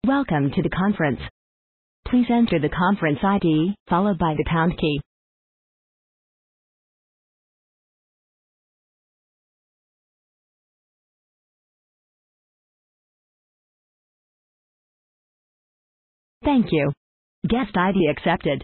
Welcome to the conference. Please enter the conference ID, followed by the pound key. Thank you. Guest ID accepted.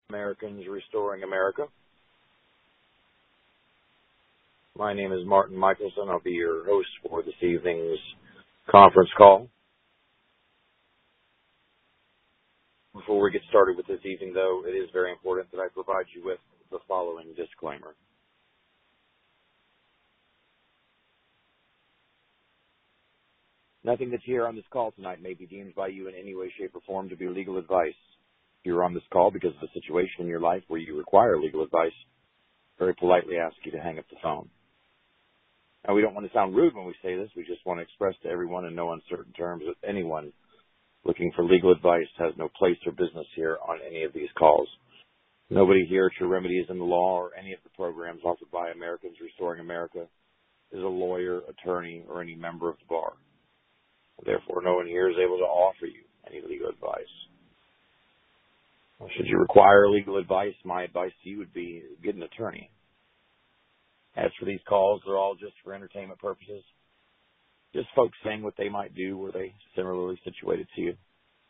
Americans Restoring America. My name is Martin Michelson. I'll be your host for this evening's conference call. Before we get started with this evening, though, it is very important that I provide you with the following disclaimer. Nothing that's here on this call tonight may be deemed by you in any way, shape, or form to be legal advice. If you're on this call because of a situation in your life where you require legal advice, very politely ask you to hang up the phone. Now, we don't want to sound rude when we say this. We just want to express to everyone in no uncertain terms that anyone looking for legal advice has no place or business here on any of these calls. Nobody here at Your Remedy is in the Law or any of the programs offered by Americans Restoring America is a lawyer, attorney, or any member of the bar. Therefore, no one here is able to offer you any legal advice. Should you require legal advice, my advice to you would be get an attorney. As for these calls, they're all just for entertainment purposes. Just folks saying what they might do were they similarly situated to you.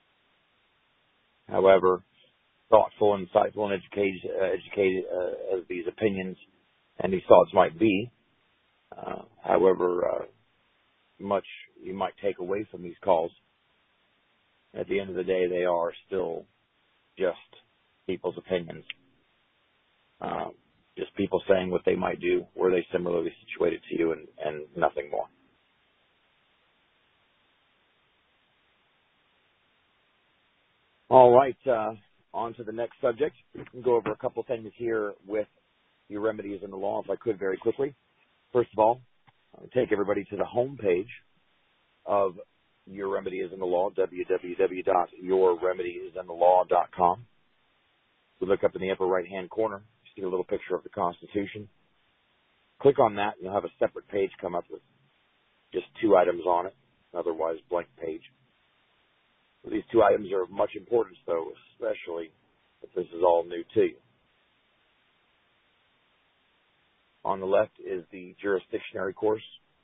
However, thoughtful, insightful, and educated as these opinions and these thoughts might be, however much you might take away from these calls, at the end of the day, they are still just people's opinions. Just people saying what they might do were they similarly situated to you and nothing more. All right, on to the next subject. We can go over a couple things here with Your Remedy is in the Law, if I could, very quickly. First of all, I'll take everybody to the home page of Your Remedy is in the Law, www.yourremedyisinthelaw.com. We look up in the upper right-hand corner, you see a little picture of the Constitution. Click on that, and you'll have a separate page come up with just two items on it, an otherwise blank page. These two items are of much importance, though, especially if this is all new to you. On the left is the jurisdictionary course.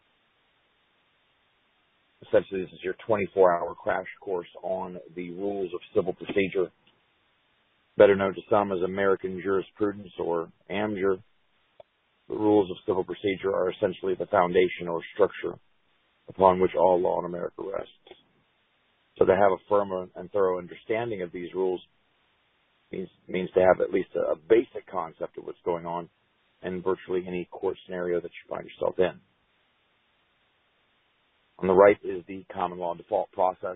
Essentially, this is your 24-hour crash course on the rules of civil procedure, better known to some as American jurisprudence or AMJUR. The rules of civil procedure are essentially the foundation or structure upon which all law in America rests. So to have a firm and thorough understanding of these rules means to have at least a basic concept of what's going on in virtually any court scenario that you find yourself in. On the right is the common law default process,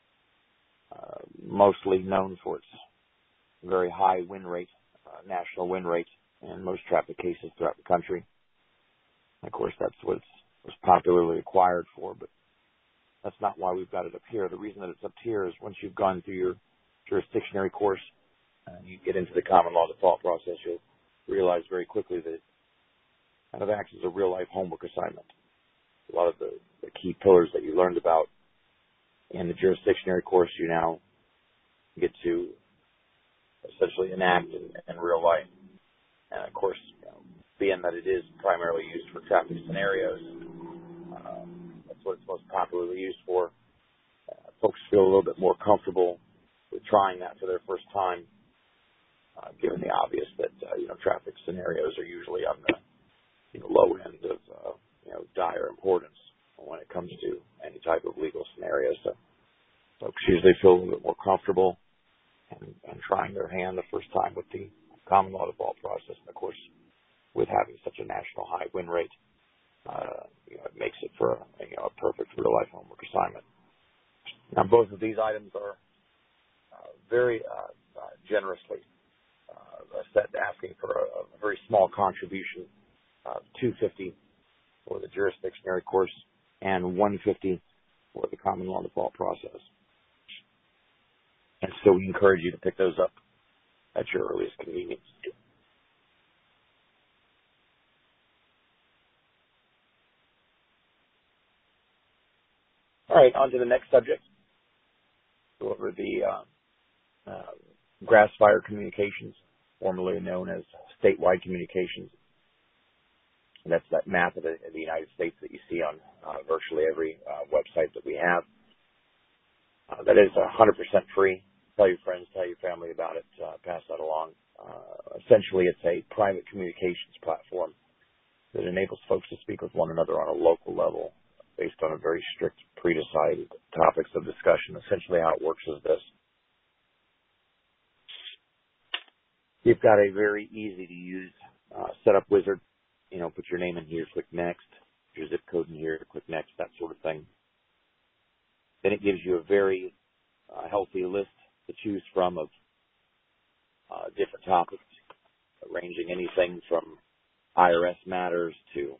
mostly known for its very high win rate, national win rate in most traffic cases throughout the country. And of course, that's what it's popularly acquired for, but that's not why we've got it up here. The reason that it's up here is once you've gone through your jurisdictionary course and you get into the common law default process, you'll realize very quickly that it kind of acts as a real-life homework assignment. A lot of the key pillars that you learned about in the jurisdictionary course you now get to essentially enact in real life. And of course, being that it is primarily used for traffic scenarios, that's what it's most popularly used for. Folks feel a little bit more comfortable with trying that for their first time, given the obvious that traffic scenarios are usually on the low end of dire importance when it comes to any type of legal scenario. So folks usually feel a little bit more comfortable and trying their hand the first time with the common law default process. And of course, with having such a national high win rate, it makes it for a perfect real-life homework assignment. Now, both of these items are very generously set asking for a very small contribution of $250 for the jurisdictionary course and $150 for the common law default process. And so we encourage you to pick those up at your earliest convenience. All right, on to the next subject. Go over the Grassfire Communications, formerly known as Statewide Communications. And that's that map of the United States that you see on virtually every website that we have. That is 100% free. Tell your friends, tell your family about it, pass that along. Essentially, it's a private communications platform that enables folks to speak with one another on a local level based on a very strict pre-decided topics of discussion. Essentially how it works is this. You've got a very easy to use setup wizard. Put your name in here, click next. Put your zip code in here, click next, that sort of thing. Then it gives you a very healthy list to choose from of different topics, ranging anything from IRS matters to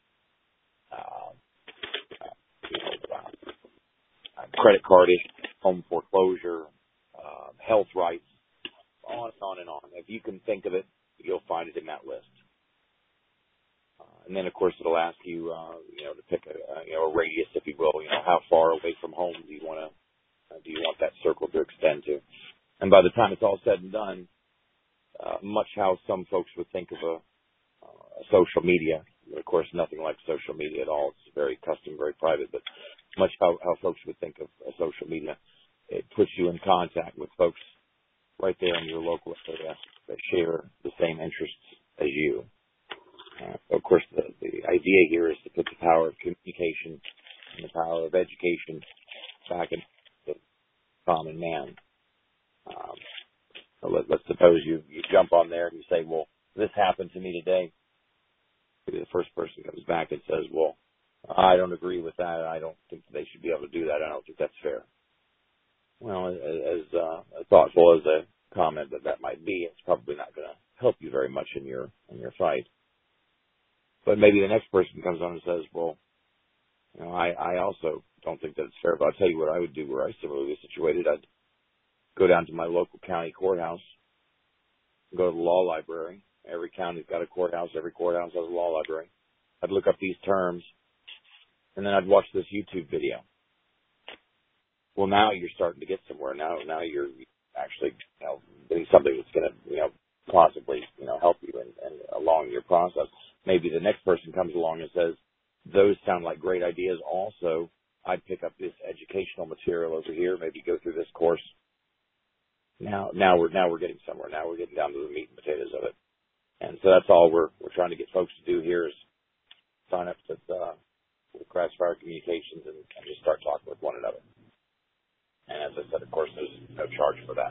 credit card issue, home foreclosure, health rights, on and on and on. If you can think of it, you'll find it in that list. And then, of course, it'll ask you, to pick a radius, if you will. How far away from home do you want that circle to extend to? And by the time it's all said and done, much how some folks would think of a social media. Of course, nothing like social media at all. It's very custom, very private, but much how folks would think of a social media. It puts you in contact with folks right there in your local area that share the same interests as you. Of course, the idea here is to put the power of communication and the power of education back in the common man. Let's suppose you jump on there and you say, well, this happened to me today. Maybe the first person comes back and says, well, I don't agree with that. I don't think they should be able to do that. I don't think that's fair. Well, as thoughtful as a comment that might be, it's probably not going to help you very much in your fight. But maybe the next person comes on and says, well, I also don't think that it's fair, but I'll tell you what I would do were I similarly situated. I'd go down to my local county courthouse, go to the law library. Every county's got a courthouse. Every courthouse has a law library. I'd look up these terms, and then I'd watch this YouTube video. Well, now you're starting to get somewhere. Now you're actually getting something that's going to possibly help you and along your process. Maybe the next person comes along and says, those sound like great ideas. Also, I'd pick up this educational material over here, maybe go through this course. Now we're getting somewhere. Now we're getting down to the meat and potatoes of it. And so that's all we're trying to get folks to do here is sign up with Crashfire Communications and just start talking with one another. And as I said, of course, there's no charge for that.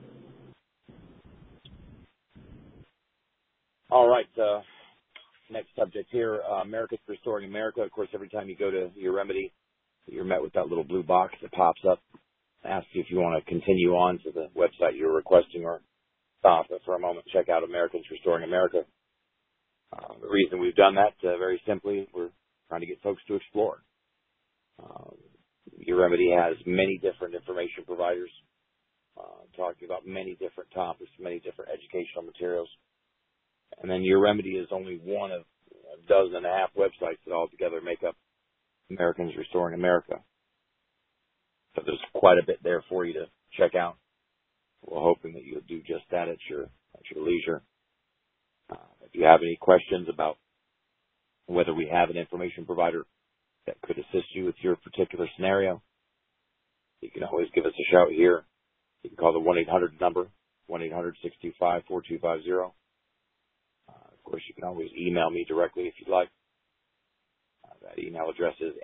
All right. Next subject here, America's Restoring America. Of course, every time you go to your remedy, you're met with that little blue box that pops up, asks you if you want to continue on to the website you're requesting or stop for a moment, check out Americans Restoring America. The reason we've done that, very simply, we're trying to get folks to explore. Your remedy has many different information providers talking about many different topics, many different educational materials. And then your remedy is only one of a dozen and a half websites that all together make up Americans Restoring America. So there's quite a bit there for you to check out. We're hoping that you'll do just that at your leisure. If you have any questions about whether we have an information provider that could assist you with your particular scenario, you can always give us a shout here. You can call the 1-800 number, 1-800-625-4250. Of course, you can always email me directly if you'd like. That email address is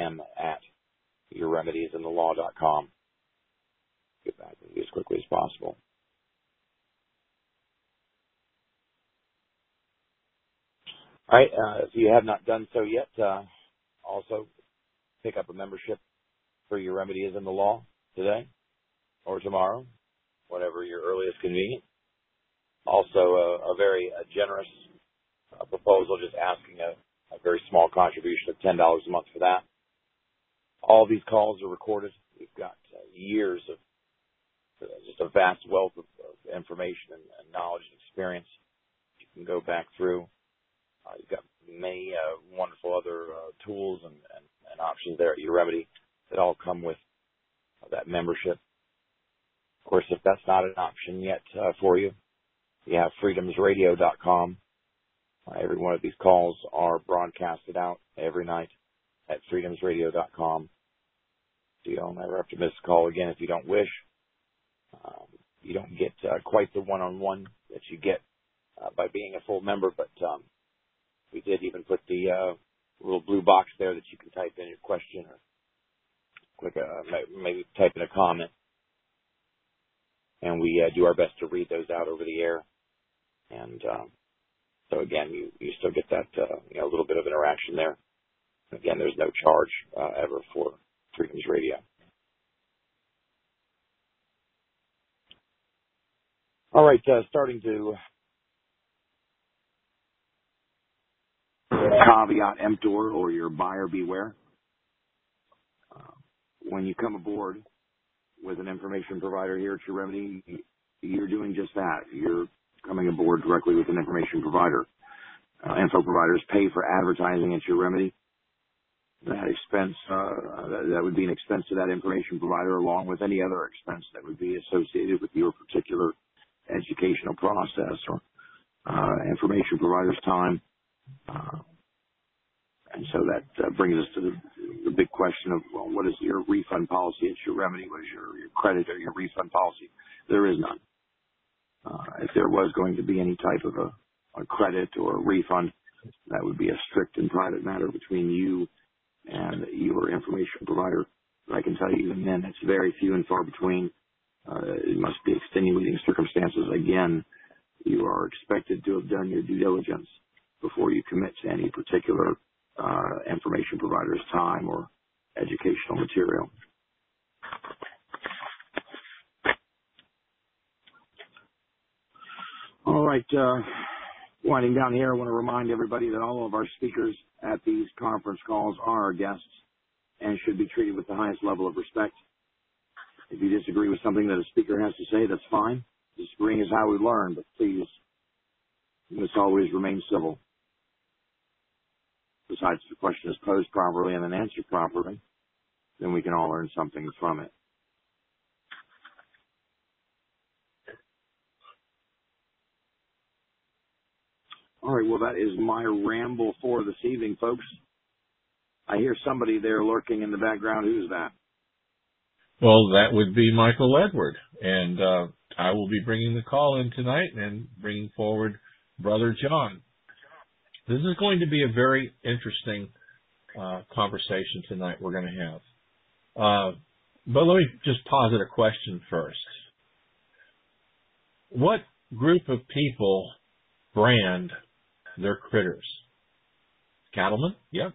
mm@yourremediesinthelaw.com. Get back with you as quickly as possible. All right. If you have not done so yet, also pick up a membership for Your Remedy is in the Law today or tomorrow, whatever your earliest convenient. Also, a very generous proposal, just asking a very small contribution of $10 a month for that. All these calls are recorded. We've got years of just a vast wealth of information and knowledge and experience you can go back through. You've got many wonderful other tools and options there at Your Remedy that all come with that membership. Of course, if that's not an option yet for you, you have freedomsradio.com. Every one of these calls are broadcasted out every night at freedomsradio.com. So you'll never have to miss a call again if you don't wish. You don't get quite the one-on-one that you get by being a full member. But we did even put the little blue box there that you can type in your question or click maybe type in a comment, and we do our best to read those out over the air. And so again, you still get that a little bit of interaction there. Again, there's no charge ever for Freedoms Radio. All right, starting to caveat emptor, or your buyer beware. When you come aboard with an information provider here at Your Remedy, you're doing just that. You're coming aboard directly with an information provider. Info providers pay for advertising at Your Remedy. That expense, that would be an expense to that information provider, along with any other expense that would be associated with your particular educational process or information provider's time. And so that brings us to the big question of, well, what is your refund policy at Your Remedy? What is your credit or your refund policy? There is none. If there was going to be any type of a credit or a refund, that would be a strict and private matter between you and your information provider. But I can tell you, even then, it's very few and far between. It must be extenuating circumstances. Again, you are expected to have done your due diligence before you commit to any particular information provider's time or educational material. All right, winding down here, I want to remind everybody that all of our speakers at these conference calls are our guests and should be treated with the highest level of respect. If you disagree with something that a speaker has to say, that's fine. Disagreeing is how we learn, but please, you must always remain civil. Besides, if the question is posed properly and then answered properly, then we can all learn something from it. All right, well, that is my ramble for this evening, folks. I hear somebody there lurking in the background. Who's that? Well, that would be Michael Edward, and I will be bringing the call in tonight and bringing forward Brother John. This is going to be a very interesting conversation tonight we're going to have. But let me just posit a question first. What group of people brand their critters? Cattlemen? Yep.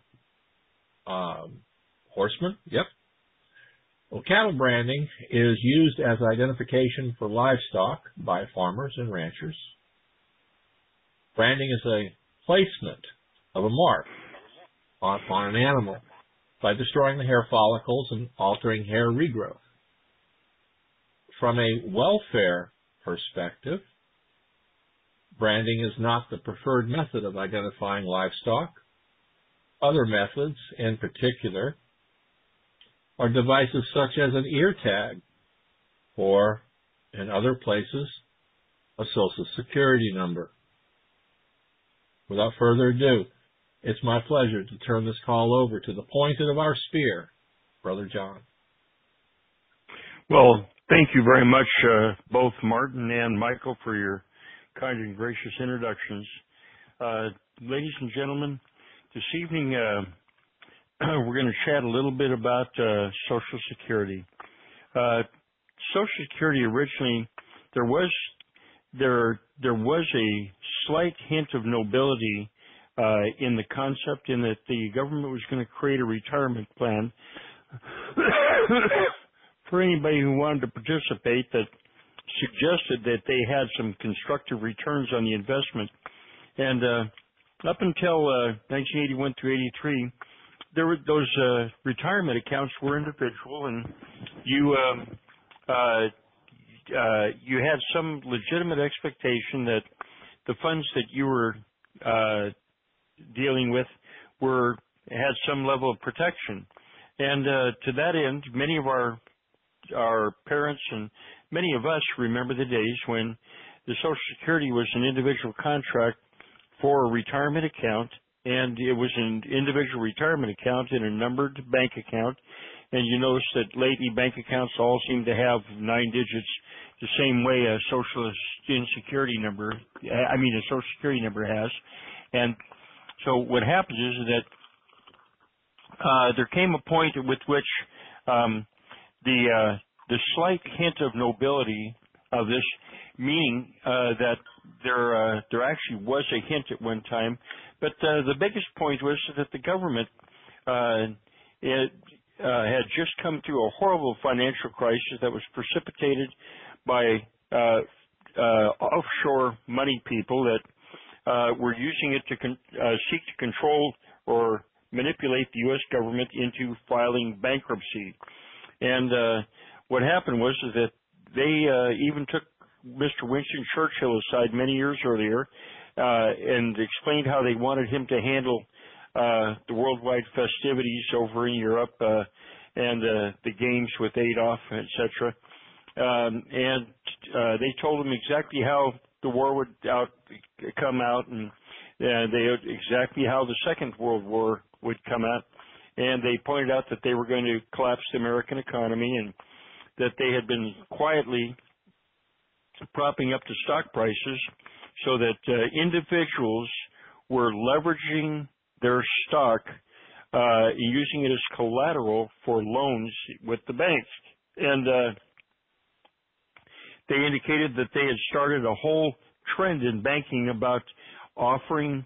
Horsemen? Yep. Well, cattle branding is used as identification for livestock by farmers and ranchers. Branding is a placement of a mark on an animal by destroying the hair follicles and altering hair regrowth. From a welfare perspective, branding is not the preferred method of identifying livestock. Other methods, in particular, are devices such as an ear tag or, in other places, a Social Security number. Without further ado, it's my pleasure to turn this call over to the pointed of our spear, Brother John. Well, thank you very much, both Martin and Michael, for your kind and gracious introductions. Ladies and gentlemen, this evening we're going to chat a little bit about Social Security. Social Security originally, there was a slight hint of nobility in the concept, in that the government was going to create a retirement plan for anybody who wanted to participate, that suggested that they had some constructive returns on the investment. And up until 1981 through 83, those retirement accounts were individual, and you had some legitimate expectation that the funds that you were dealing with had some level of protection. And to that end, many of our parents and many of us remember the days when the Social Security was an individual contract for a retirement account, and it was an individual retirement account in a numbered bank account. And you notice that lately bank accounts all seem to have 9 digits the same way a Social Security number has. And so what happens is that there came a point at which the slight hint of nobility of this, meaning that there actually was a hint at one time, but the biggest point was that the government had just come through a horrible financial crisis that was precipitated by offshore money people that were using it to seek to control or manipulate the U.S. government into filing bankruptcy. And what happened was that they even took Mr. Winston Churchill aside many years earlier and explained how they wanted him to handle the worldwide festivities over in Europe and the games with Adolf, etc. And they told him exactly how the war would come out, and exactly how the Second World War would come out. And they pointed out that they were going to collapse the American economy, and that they had been quietly propping up the stock prices so that individuals were leveraging their stock, using it as collateral for loans with the banks. And they indicated that they had started a whole trend in banking about offering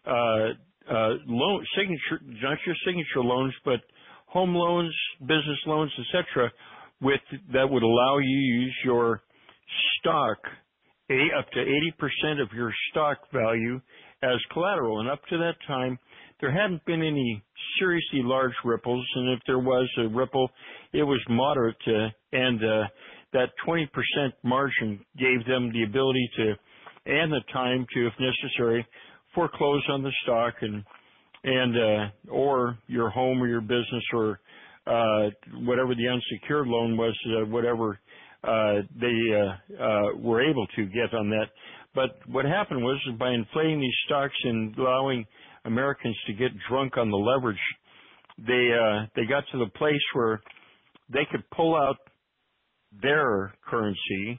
not just signature loans, but home loans, business loans, etc., that would allow you to use your stock, up to 80% of your stock value, as collateral. And up to that time, there hadn't been any seriously large ripples, and if there was a ripple, it was moderate, and that 20% margin gave them the ability to, and the time to, if necessary, foreclose on the stock and or your home or your business or whatever the unsecured loan was, whatever they were able to get on that. But what happened was, by inflating these stocks and allowing Americans to get drunk on the leverage, they got to the place where they could pull out their currency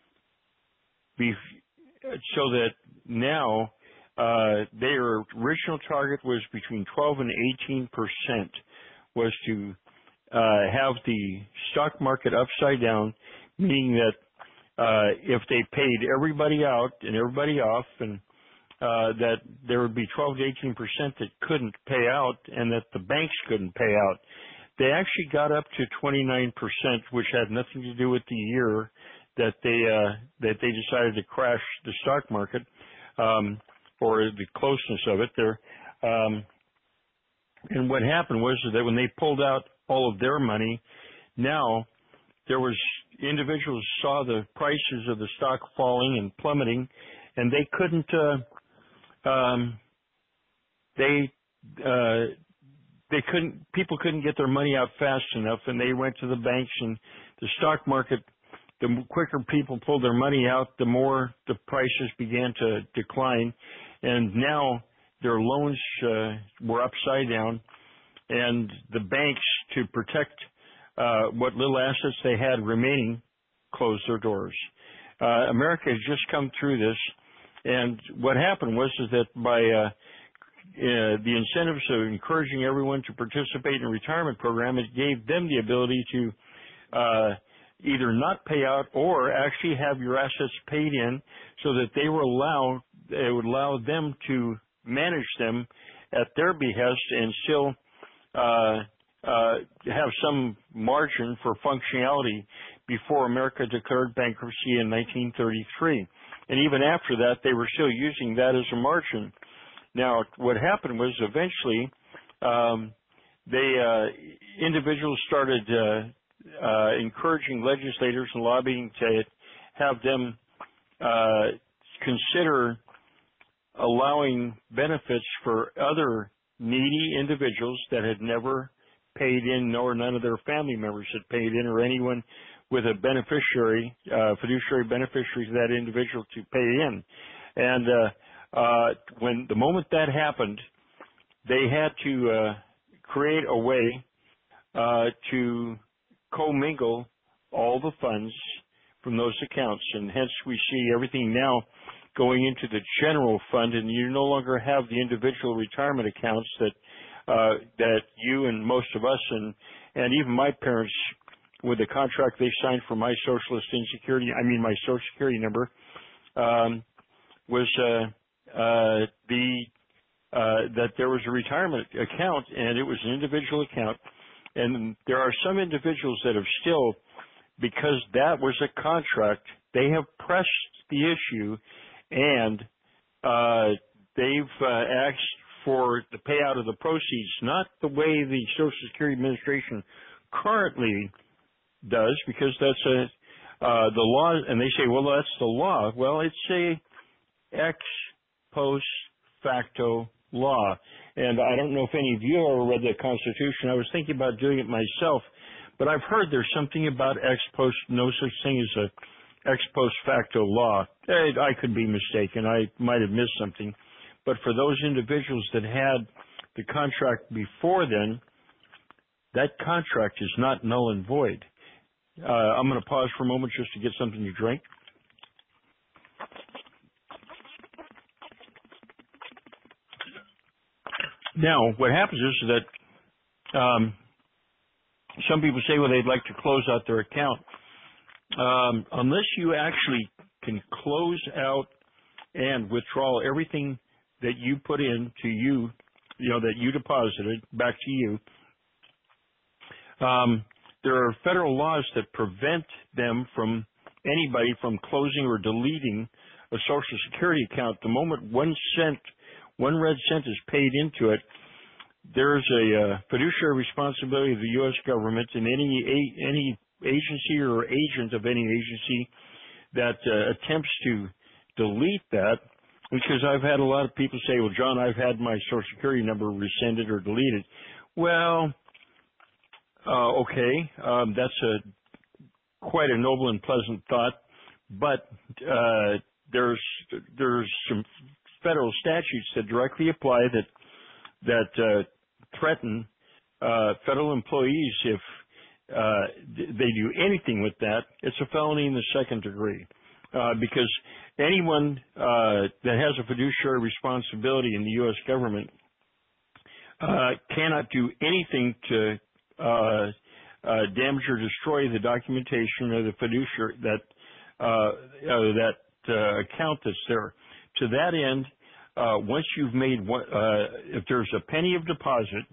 so that now their original target was between 12 and 18% was to have the stock market upside down, meaning that if they paid everybody out and everybody off, and that there would be 12 to 18% that couldn't pay out, and that the banks couldn't pay out. They actually got up to 29%, which had nothing to do with the year that they decided to crash the stock market, or the closeness of it there. And what happened was that when they pulled out all of their money, now there was individuals saw the prices of the stock falling and plummeting, and they couldn't people couldn't get their money out fast enough, and they went to the banks, and the stock market, the quicker people pulled their money out, the more the prices began to decline, and now their loans were upside down, and the banks, to protect what little assets they had remaining, closed their doors. America has just come through this, and what happened was that by the incentives of encouraging everyone to participate in a retirement program, it gave them the ability to either not pay out or actually have your assets paid in, so that it would allow them to manage them at their behest and still have some margin for functionality before America declared bankruptcy in 1933. And even after that, they were still using that as a margin. Now, what happened was eventually individuals started encouraging legislators and lobbying to have them consider allowing benefits for other needy individuals that had never paid in, nor none of their family members had paid in, or anyone with a beneficiary, fiduciary beneficiary to that individual to pay in. And when the moment that happened, they had to create a way to commingle all the funds from those accounts, and hence we see everything now going into the general fund, and you no longer have the individual retirement accounts that you and most of us and even my parents, with the contract they signed for my my Social Security number, was that there was a retirement account, and it was an individual account. And there are some individuals that have still, because that was a contract, they have pressed the issue, and they've asked for the payout of the proceeds, not the way the Social Security Administration currently does, because that's the law, and they say, well, that's the law. Well, it's a ex post facto law. And I don't know if any of you ever read the Constitution. I was thinking about doing it myself, but I've heard there's something about no such thing as a ex post facto law. I could be mistaken. I might have missed something. But for those individuals that had the contract before then, that contract is not null and void. I'm going to pause for a moment just to get something to drink. Now, what happens is that some people say, well, they'd like to close out their account. Unless you actually can close out and withdraw everything that you put in to you, that you deposited back to you, there are federal laws that prevent anybody from closing or deleting a Social Security account. The moment one red cent is paid into it, there's a fiduciary responsibility of the U.S. government and any agency or agent of any agency that attempts to delete that. Because I've had a lot of people say, well, John, I've had my Social Security number rescinded or deleted. Well, okay, that's quite a noble and pleasant thought, but there's some federal statutes that directly apply that threaten federal employees if they do anything with that. It's a felony in the second degree, because anyone that has a fiduciary responsibility in the U.S. government cannot do anything to damage or destroy the documentation or the fiduciary that account that's there. To that end, once you've made if there's a penny of deposit,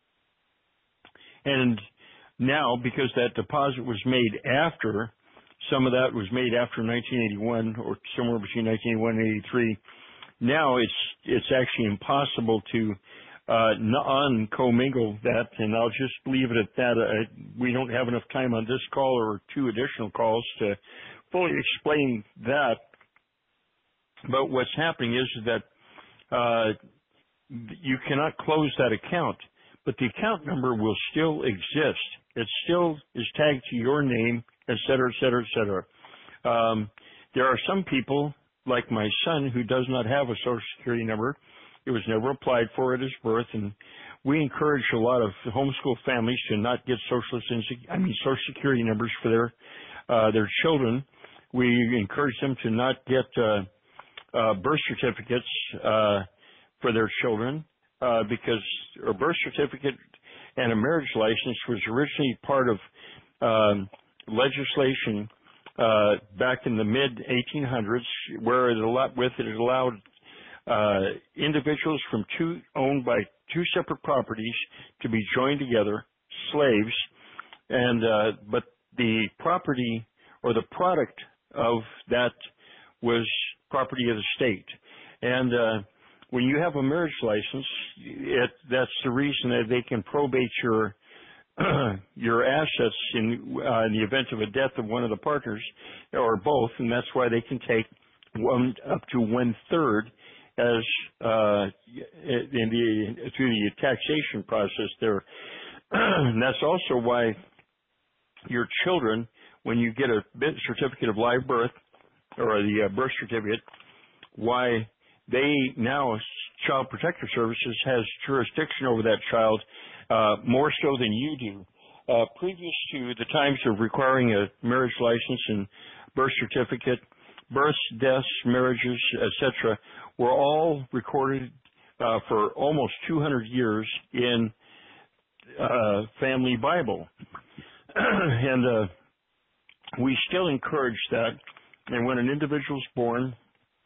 and now because that deposit was made after, some of that was made after 1981 or somewhere between 1981 and 83, now it's actually impossible to uncommingle that, and I'll just leave it at that. We don't have enough time on this call or two additional calls to fully explain that. But what's happening is that you cannot close that account, but the account number will still exist. It still is tagged to your name, et cetera, et cetera, et cetera. There are some people, like my son, who does not have a Social Security number. It was never applied for at his birth, and we encourage a lot of homeschool families to not get Social Security numbers for their children. We encourage them to not get birth certificates for their children because a birth certificate and a marriage license was originally part of legislation back in the mid-1800s, where it allowed individuals owned by two separate properties to be joined together, slaves, and but the property or the product of that was property of the state. And when you have a marriage license, that's the reason that they can probate your assets in the event of a death of one of the partners or both, and that's why they can take up to 1/3 as through the taxation process there. And that's also why your children, when you get a certificate of live birth or the birth certificate, why they now, Child Protective Services has jurisdiction over that child more so than you do. Previous to the times of requiring a marriage license and birth certificate, births, deaths, marriages, etc., were all recorded for almost 200 years in Family Bible. And we still encourage that. And when an individual is born,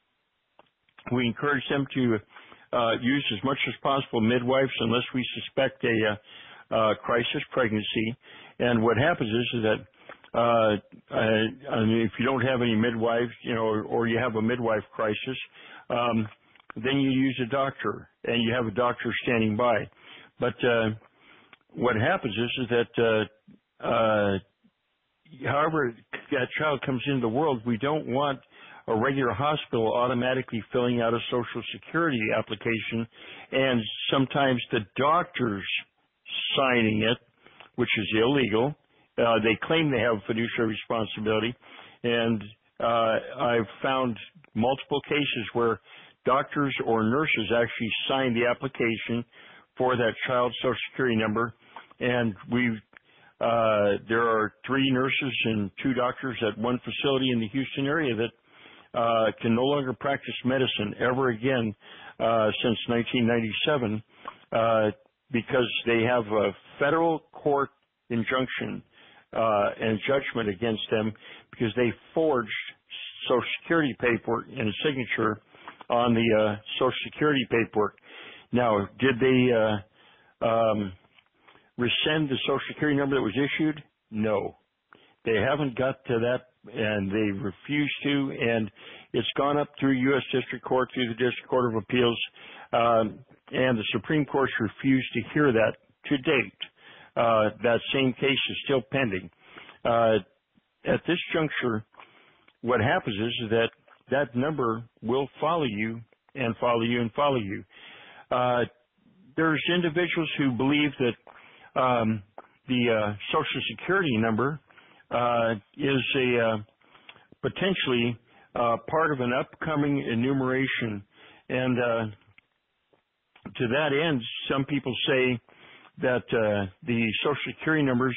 we encourage them to use as much as possible midwives unless we suspect a crisis pregnancy. And what happens is that I mean, if you don't have any midwives, or you have a midwife crisis, then you use a doctor, and you have a doctor standing by. But what happens is that however that child comes into the world, we don't want a regular hospital automatically filling out a Social Security application and sometimes the doctors signing it, which is illegal. They claim they have fiduciary responsibility, and I've found multiple cases where doctors or nurses actually sign the application for that child's Social Security number, and there are 3 nurses and 2 doctors at one facility in the Houston area that can no longer practice medicine ever again since 1997 because they have a federal court injunction and judgment against them because they forged Social Security paperwork and a signature on the Social Security paperwork. Now, did they rescind the Social Security number that was issued? No. They haven't got to that, and they refuse to, and it's gone up through U.S. District Court, through the District Court of Appeals, and the Supreme Court's refused to hear that to date. That same case is still pending. At this juncture, what happens is that number will follow you and follow you and follow you. There's individuals who believe that the Social Security number is a potentially part of an upcoming enumeration, and to that end, some people say that the Social Security numbers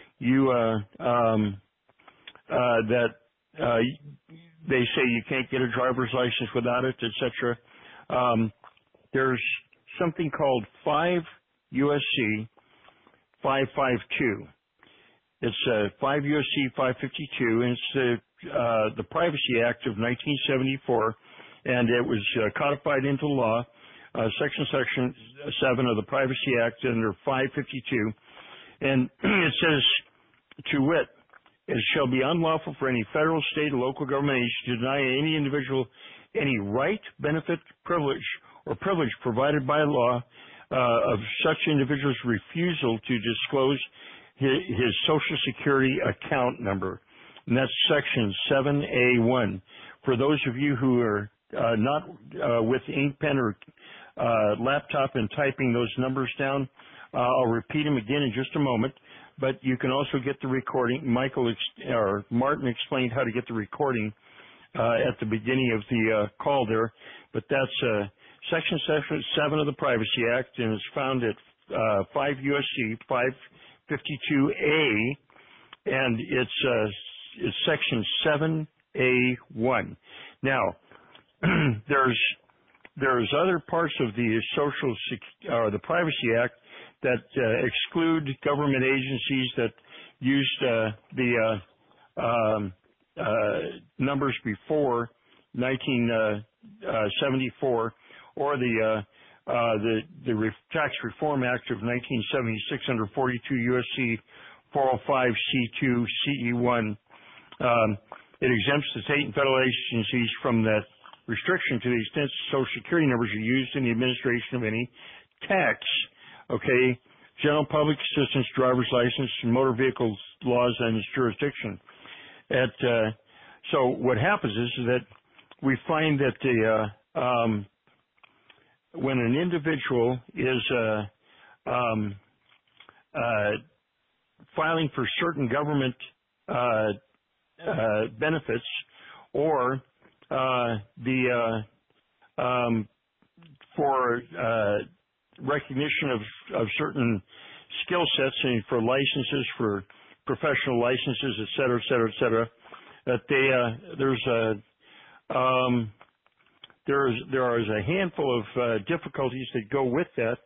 they say you can't get a driver's license without it, etc. There's something called 5 USC 552. It's 5 USC 552, and it's the Privacy Act of 1974, and it was codified into law, Section 7 of the Privacy Act under 552, and it says, to wit, it shall be unlawful for any federal, state, or local government agency to deny any individual any right, benefit, privilege, or privilege provided by law of such individual's refusal to disclose his Social Security account number. And that's Section 7A1. For those of you who are not with ink pen or laptop and typing those numbers down, I'll repeat them again in just a moment. But you can also get the recording. Martin explained how to get the recording at the beginning of the call there. But that's Section 7 of the Privacy Act, and it's found at 5 USC 552A, and it's Section 7A1. Now, there's other parts of the the Privacy Act that exclude government agencies that used the numbers before 1974, or the Tax Reform Act of 1976 under 42 USC 405 C2 CE1. It exempts the state and federal agencies from that restriction to the extent Social Security numbers are used in the administration of any tax. Okay, general public assistance, driver's license, and motor vehicles laws and its jurisdiction. So what happens is that we find that when an individual is filing for certain government benefits, or for recognition of certain skill sets and for licenses, for professional licenses, et cetera, et cetera, et cetera, that there is a handful of difficulties that go with that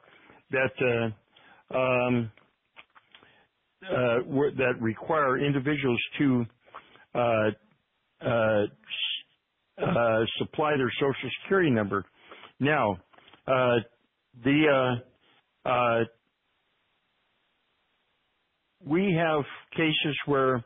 that require individuals to supply their Social Security number. Now, we have cases where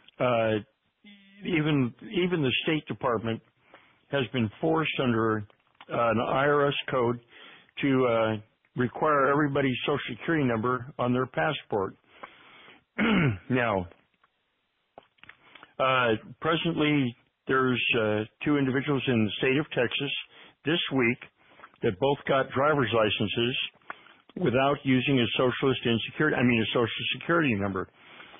even the State Department has been forced under an IRS code to require everybody's Social Security number on their passport. Now, presently, there's two individuals in the state of Texas this week that both got driver's licenses without using a Social Security number.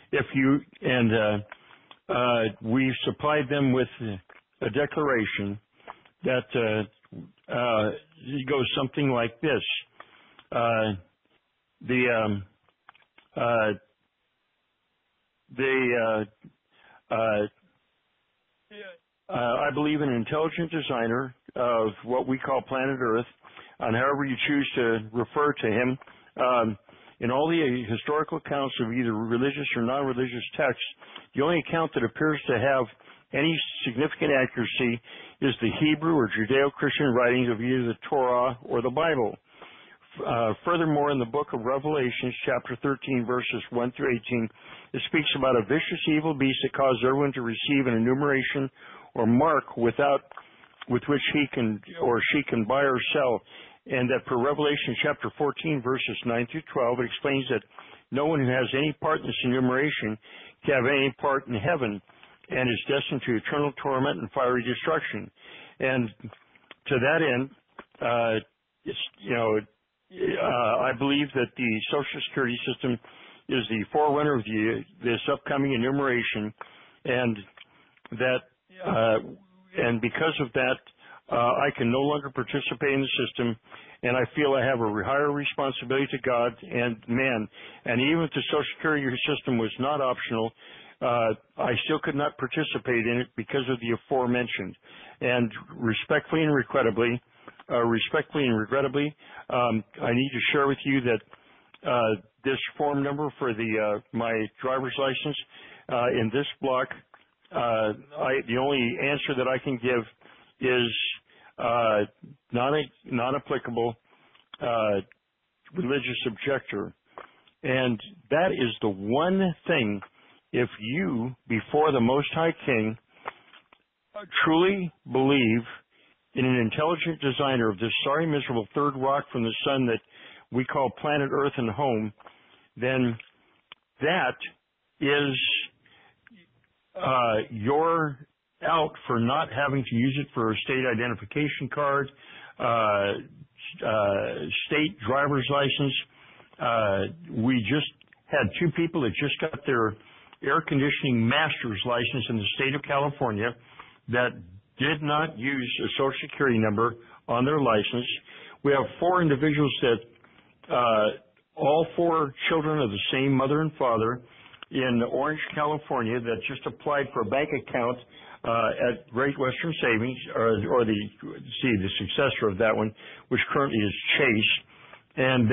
We've supplied them with a declaration that goes something like this. I believe in an intelligent designer of what we call planet Earth, on however you choose to refer to him. In all the historical accounts of either religious or non-religious texts, the only account that appears to have any significant accuracy is the Hebrew or Judeo-Christian writings of either the Torah or the Bible. Furthermore, in the book of Revelations, chapter 13, verses 1 through 18, it speaks about a vicious evil beast that caused everyone to receive an enumeration or mark with which he can or she can buy or sell. And that per Revelation chapter 14, verses 9 through 12, it explains that no one who has any part in this enumeration can have any part in heaven and is destined to eternal torment and fiery destruction. And to that end, I believe that the Social Security system is the forerunner of this upcoming enumeration, and because of that, I can no longer participate in the system, and I feel I have a higher responsibility to God and man. And even if the Social Security system was not optional, I still could not participate in it because of the aforementioned. And respectfully and regrettably, I need to share with you that this form number for my driver's license in this block, the only answer that I can give is non-applicable religious objector. And that is the one thing, if you, before the Most High King, truly believe in an intelligent designer of this sorry, miserable third rock from the sun that we call planet Earth and home, then that is your out for not having to use it for a state identification card, state driver's license. We just had two people that just got their air conditioning master's license in the state of California that did not use a Social Security number on their license. We have four individuals that all four children of the same mother and father in Orange, California, that just applied for a bank account at Great Western Savings, or the successor of that one, which currently is Chase, and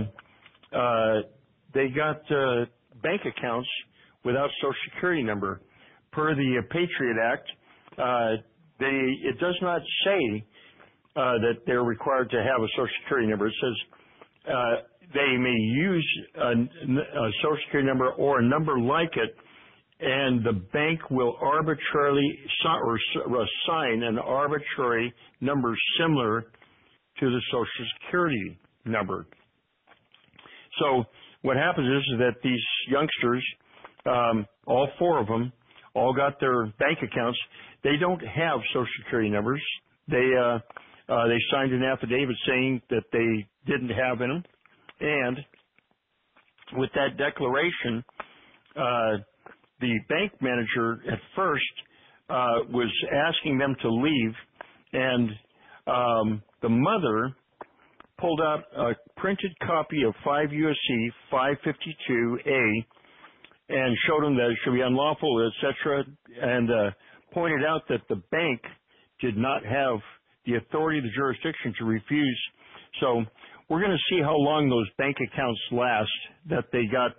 they got bank accounts without Social Security number. Per the Patriot Act, it does not say that they're required to have a Social Security number. It says they may use a Social Security number or a number like it, and the bank will arbitrarily assign an arbitrary number similar to the Social Security number. So what happens is that these youngsters, all four of them, all got their bank accounts. They don't have Social Security numbers. They signed an affidavit saying that they didn't have them, and with that declaration, the bank manager at first was asking them to leave, and the mother pulled out a printed copy of 5 U.S.C. 552A and showed them that it should be unlawful, etc., and pointed out that the bank did not have the authority, the jurisdiction to refuse. So we're going to see how long those bank accounts last that they got.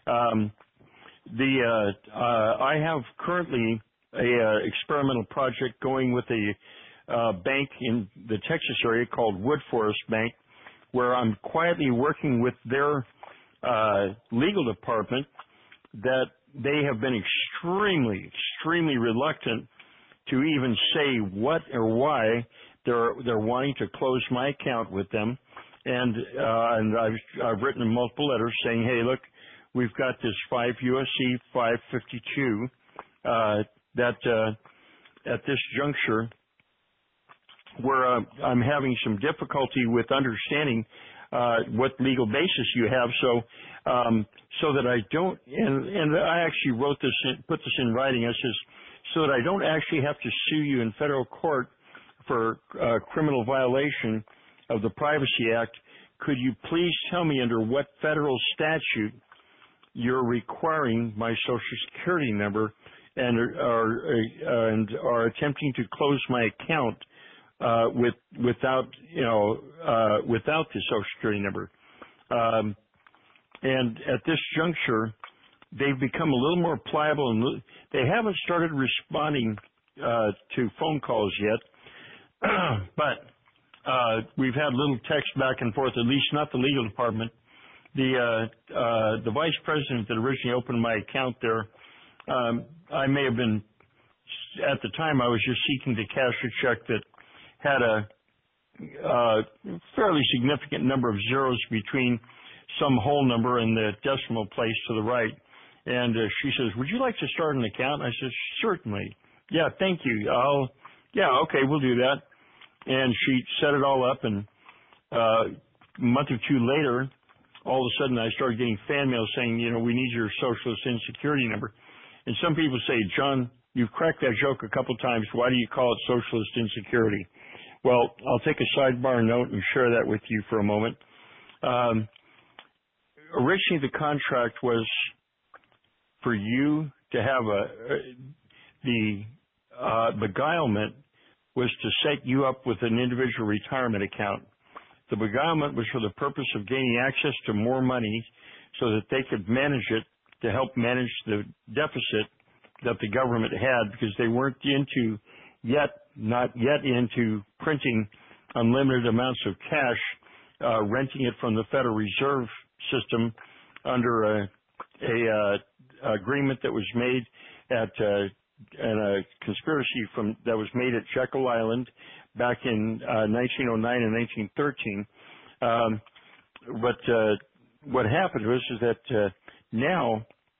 I have currently a experimental project going with a bank in the Texas area called Woodforest Bank, where I'm quietly working with their legal department that they have been extremely reluctant to even say what or why they're wanting to close my account with them. And I've written multiple letters saying, hey, look, we've got this 5 USC 552 that at this juncture where I'm having some difficulty with understanding what legal basis you have, so that I don't, and I actually put this in writing. I says, so that I don't actually have to sue you in federal court for criminal violation of the Privacy Act. Could you please tell me under what federal statute you're requiring my Social Security number and are attempting to close my account without the Social Security number? And at this juncture, they've become a little more pliable, and they haven't started responding to phone calls yet. But we've had little text back and forth, at least not the legal department. The vice president that originally opened my account there, I may have been, at the time I was just seeking to cash a check that had a fairly significant number of zeros between some whole number and the decimal place to the right. And she says, would you like to start an account? I said, certainly. Yeah, thank you. Okay, we'll do that. And she set it all up, and a month or two later, all of a sudden I started getting fan mail saying, we need your Social Security number. And some people say, John, you've cracked that joke a couple times. Why do you call it Socialist Insecurity? Well, I'll take a sidebar note and share that with you for a moment. Originally, the contract was for you to have the beguilement was to set you up with an individual retirement account. The beguilement was for the purpose of gaining access to more money so that they could manage it to help manage the deficit that the government had, because they weren't not yet into printing unlimited amounts of cash, renting it from the Federal Reserve System under a agreement that was made and a conspiracy that was made at Jekyll Island back in 1909 and 1913. What happened was that now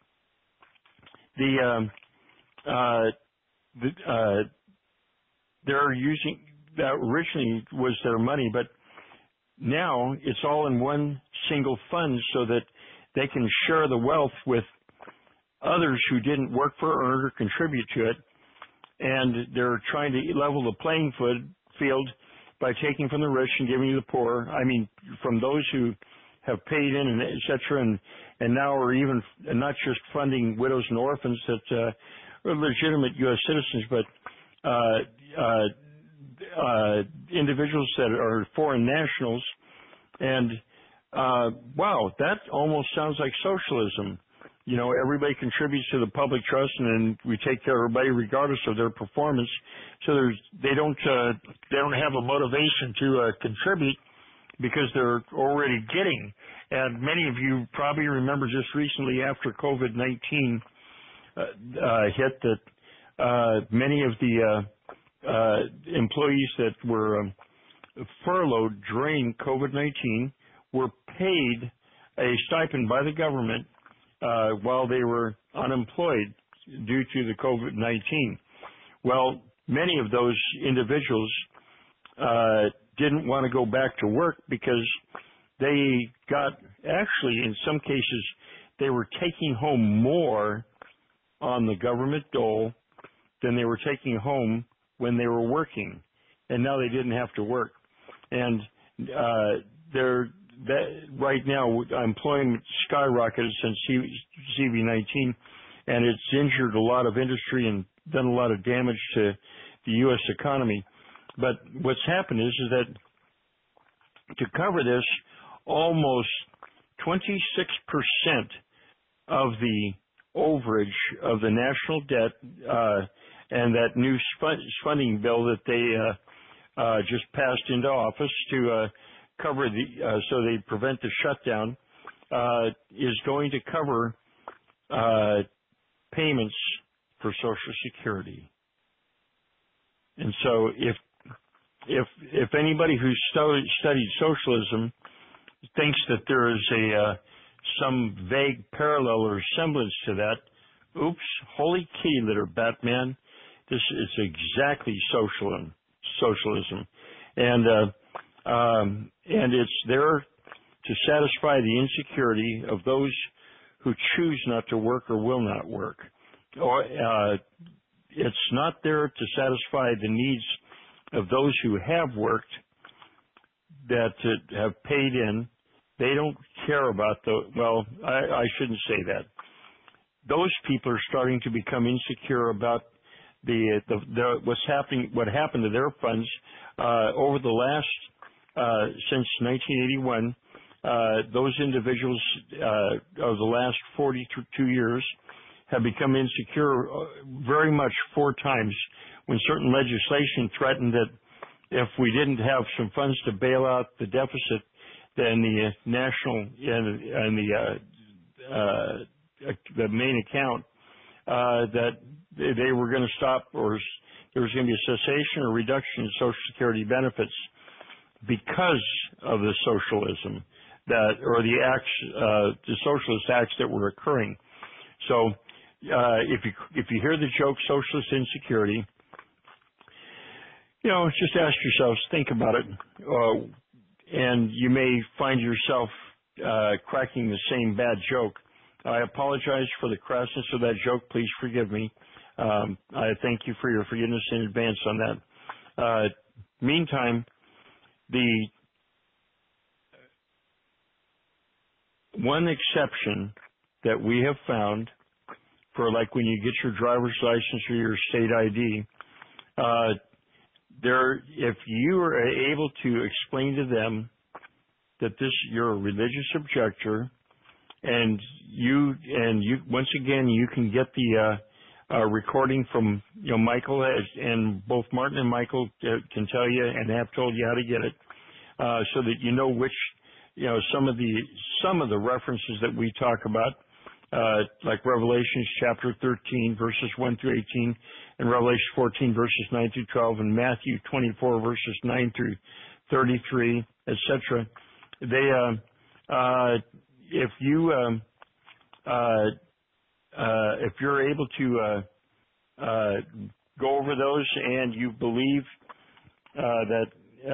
they're using that originally was their money, but now it's all in one single fund so that they can share the wealth with others who didn't work for it or contribute to it. And they're trying to level the playing field by taking from the rich and giving to the poor. I mean, from those who have paid in and et cetera, and now are even not just funding widows and orphans that are legitimate U.S. citizens, but individuals that are foreign nationals. And wow, that almost sounds like socialism. Everybody contributes to the public trust, and then we take care of everybody regardless of their performance. So they don't have a motivation to contribute because they're already getting. And many of you probably remember just recently after COVID-19 hit that many of the employees that were furloughed during COVID-19 were paid a stipend by the government while they were unemployed due to the COVID-19. Well, many of those individuals didn't want to go back to work because they actually, in some cases, they were taking home more on the government dole than they were taking home when they were working. And now they didn't have to work. And that right now employment skyrocketed since CV-19, and it's injured a lot of industry and done a lot of damage to the U.S. economy. But what's happened is that to cover this, almost 26% of the overage of the national debt and that new funding bill that they just passed into office to cover so they prevent the shutdown is going to cover payments for Social Security. And so if anybody who's studied socialism thinks that there is some vague parallel or semblance to that, oops, holy kitty litter, Batman. This is exactly socialism. And it's there to satisfy the insecurity of those who choose not to work or will not work. Or it's not there to satisfy the needs of those who have worked, that have paid in. They don't care about I shouldn't say that. Those people are starting to become insecure about what happened to their funds over the last since 1981. Those individuals of the last 42 years have become insecure very much 4 times when certain legislation threatened that if we didn't have some funds to bail out the deficit, then the national and the main account that they were going to stop, or there was going to be a cessation or reduction in Social Security benefits because of the socialism or the acts, the socialist acts that were occurring. So if you hear the joke socialist insecurity, just ask yourselves, think about it, and you may find yourself cracking the same bad joke. I apologize for the crassness of that joke. Please forgive me. I thank you for your forgiveness in advance on that. Meantime, the one exception that we have found for, like, when you get your driver's license or your state ID, if you are able to explain to them that you're a religious objector, and you once again you can get the recording from Michael, and both Martin and Michael can tell you and have told you how to get it, so that you know which some of the references that we talk about, like Revelations chapter 13 verses 1 through 18, and Revelation 14 verses 9 through 12, and Matthew 24 verses 9 through 33, etc. If you're able to go over those, and you believe that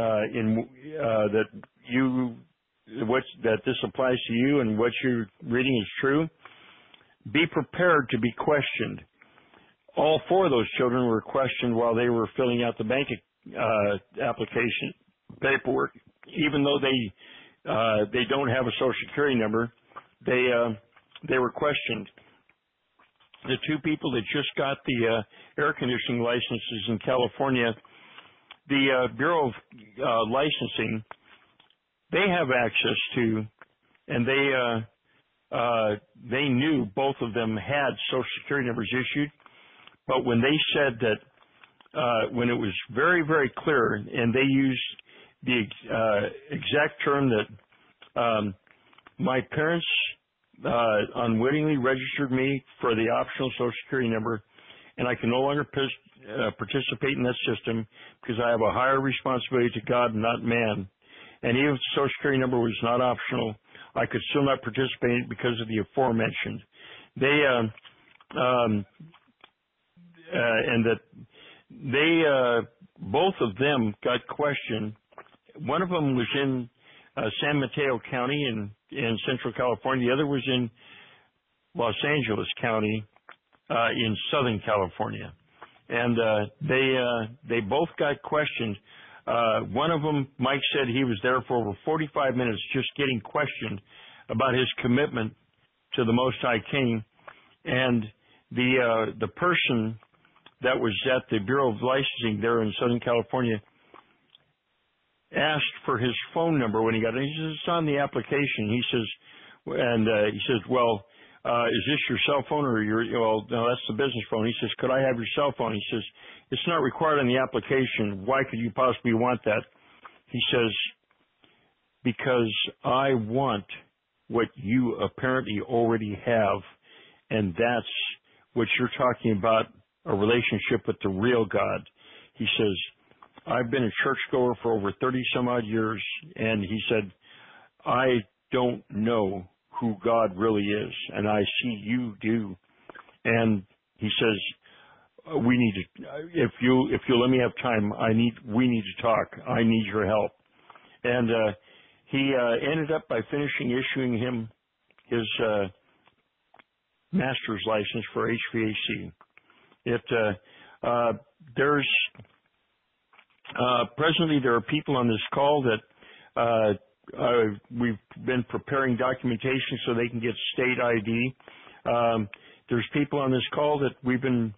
this applies to you and what you're reading is true, be prepared to be questioned. All 4 of those children were questioned while they were filling out the bank application paperwork, even though they don't have a Social Security number. They were questioned. The 2 people that just got the air conditioning licenses in California, the Bureau of Licensing, they have access to, and they knew both of them had Social Security numbers issued. But when they said that, when it was very, very clear, and they used the exact term that my parents unwittingly registered me for the optional Social Security number, and I can no longer participate in that system because I have a higher responsibility to God and not man. And even if the Social Security number was not optional, I could still not participate because of the aforementioned. And that both of them got questioned. One of them was in San Mateo County in Central California. The other was in Los Angeles County in Southern California. And they both got questioned One of them, Mike said he was there for over 45 minutes just getting questioned about his commitment to the Most High King. And the person that was at the Bureau of Licensing there in Southern California asked for his phone number when he got it. He says, it's on the application. He says, well, is this your cell phone or well, no, that's the business phone. He says, could I have your cell phone? He says, it's not required on the application. Why could you possibly want that? He says, because I want what you apparently already have, and that's what you're talking about, a relationship with the real God. He says, I've been a churchgoer for over 30 some odd years, and he said, I don't know who God really is, and I see you do. And he says, we need to, if you let me have time, we need to talk. I need your help. And he ended up by issuing him his master's license for HVAC. There's presently there are people on this call that we've been preparing documentation so they can get state ID. There's people on this call that we've been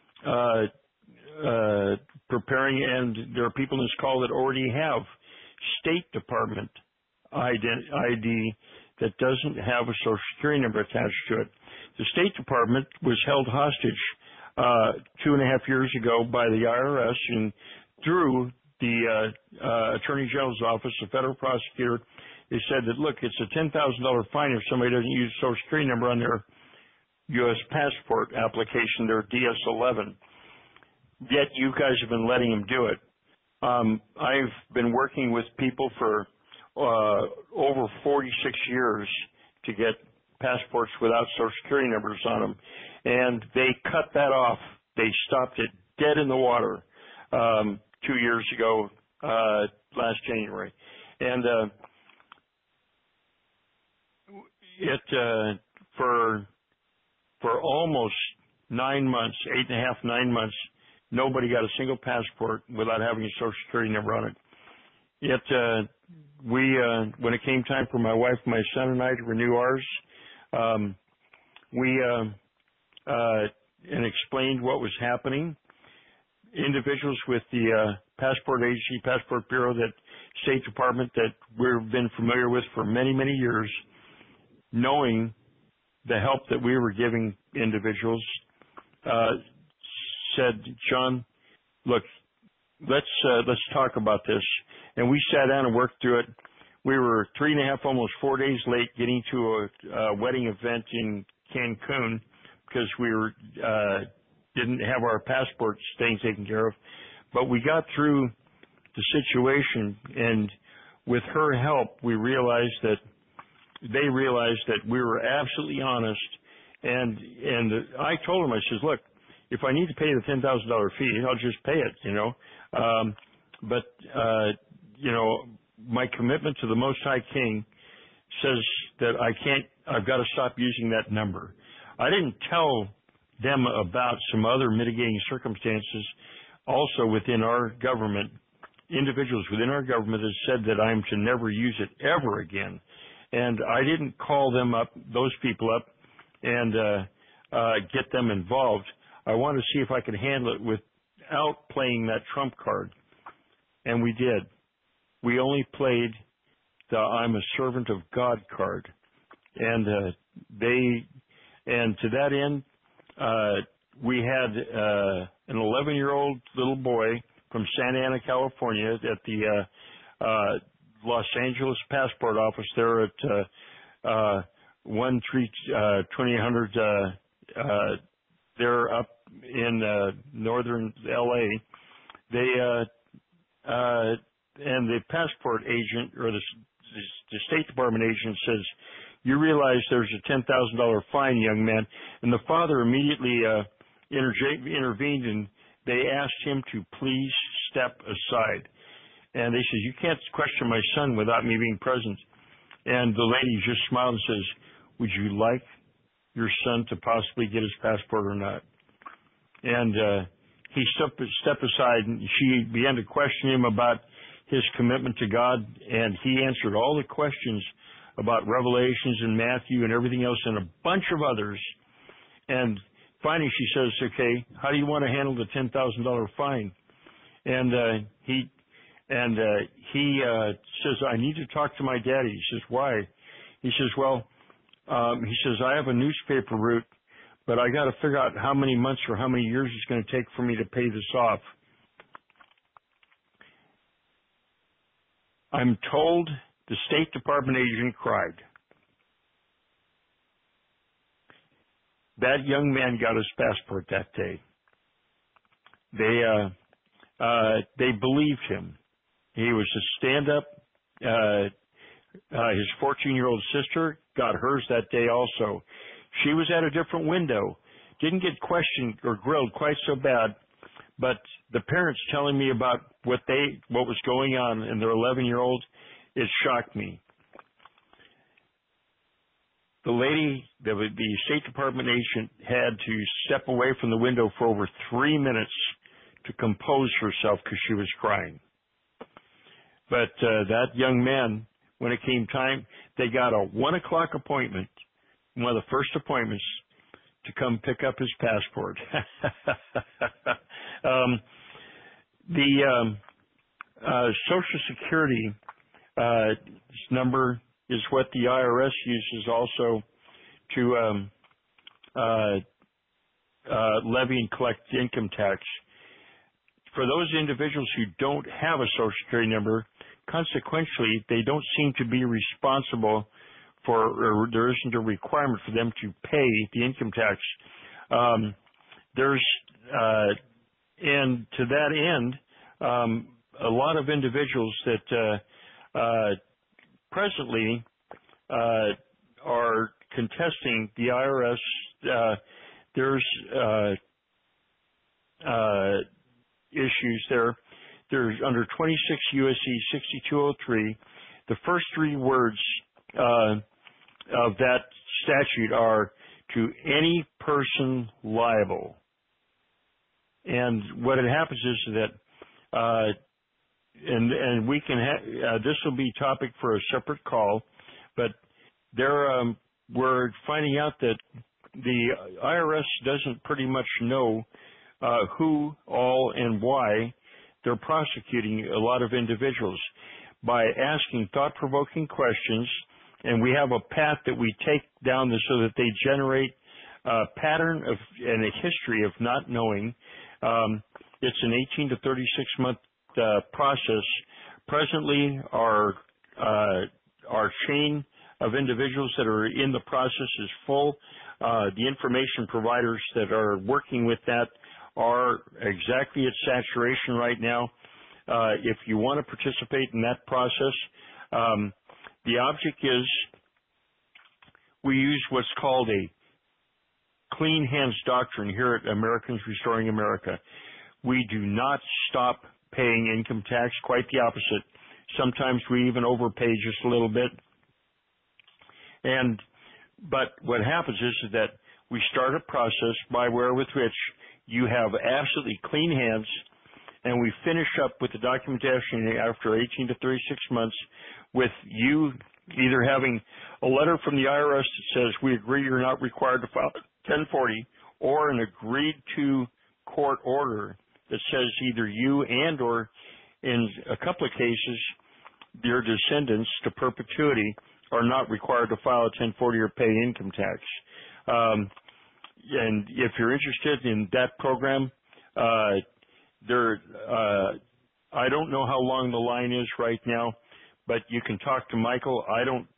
preparing, and there are people on this call that already have State Department ID that doesn't have a Social Security number attached to it. The State Department was held hostage 2.5 years ago by the IRS, and through the Attorney General's office, the federal prosecutor, they said that, look, it's a $10,000 fine if somebody doesn't use a Social Security number on their U.S. passport application, their DS-11. Yet you guys have been letting them do it. I've been working with people for over 46 years to get passports without Social Security numbers on them, and they cut that off. They stopped it dead in the water 2 years ago, last January. And for almost 9 months, 8.5, 9 months, nobody got a single passport without having a Social Security number on it. Yet when it came time for my wife, my son, and I to renew ours, we and explained what was happening. Individuals with the Passport Agency, Passport Bureau, that State Department that we've been familiar with for many, many years, knowing the help that we were giving individuals, said, John, look, let's talk about this. And we sat down and worked through it. We were 3.5, almost 4 days late getting to a wedding event in Cancun because we didn't have our passports things taken care of. But we got through the situation, and with her help, they realized that we were absolutely honest. And I told them, I says, look, if I need to pay the $10,000 fee, I'll just pay it, But my commitment to the Most High King says that I've got to stop using that number. I didn't tell them about some other mitigating circumstances also within our government, individuals within our government that said that I am to never use it ever again. And I didn't call them up, those people up, and get them involved. I wanted to see if I could handle it without playing that trump card. And we did. We only played the I'm a servant of God card. And to that end, we had an 11-year-old little boy from Santa Ana, California, at the Los Angeles passport office there at 2800 there up in northern L.A. And the passport agent or the State Department agent says, you realize there's a $10,000 fine, young man. And the father immediately intervened, and they asked him to please step aside. And they said, you can't question my son without me being present. And the lady just smiled and says, would you like your son to possibly get his passport or not? And he stepped aside, and she began to question him about his commitment to God, and he answered all the questions about Revelations and Matthew and everything else and a bunch of others. And finally she says, okay, how do you want to handle the $10,000 fine? And he says, I need to talk to my daddy. He says, why? He says, well, he says, I have a newspaper route, but I got to figure out how many months or how many years it's going to take for me to pay this off. I'm told the State Department agent cried. That young man got his passport that day. They believed him. He was a stand-up. His 14-year-old sister got hers that day also. She was at a different window. Didn't get questioned or grilled quite so bad, but the parents telling me about what was going on in their 11-year-old, it shocked me. The lady, the State Department agent, had to step away from the window for over 3 minutes to compose herself because she was crying. But that young man, when it came time, they got a 1 o'clock appointment, one of the first appointments, to come pick up his passport. The Social Security number is what the IRS uses also to levy and collect income tax. For those individuals who don't have a Social Security number, consequently, they don't seem to be responsible for, or there isn't a requirement for them to pay the income tax. And to that end, a lot of individuals that presently are contesting the IRS, there's issues there. There's under 26 U.S.C. 6203, the first 3 words of that statute are to any person liable. And what it happens is that, and we can this will be topic for a separate call, but we're finding out that the IRS doesn't pretty much know who, all, and why they're prosecuting a lot of individuals by asking thought-provoking questions, and we have a path that we take down so that they generate a pattern of and a history of not knowing. It's an 18 to 36 month process. Presently, our chain of individuals that are in the process is full. The information providers that are working with that are exactly at saturation right now. If you want to participate in that process, the object is we use what's called a clean hands doctrine here at Americans Restoring America. We do not stop paying income tax, quite the opposite. Sometimes we even overpay just a little bit. But what happens is that we start a process by where with which you have absolutely clean hands, and we finish up with the documentation after 18 to 36 months with you either having a letter from the IRS that says we agree you're not required to file 1040, or an agreed to court order that says either you and or in a couple of cases your descendants to perpetuity are not required to file a 1040 or pay income tax. And if you're interested in that program, I don't know how long the line is right now, but you can talk to Michael. I don't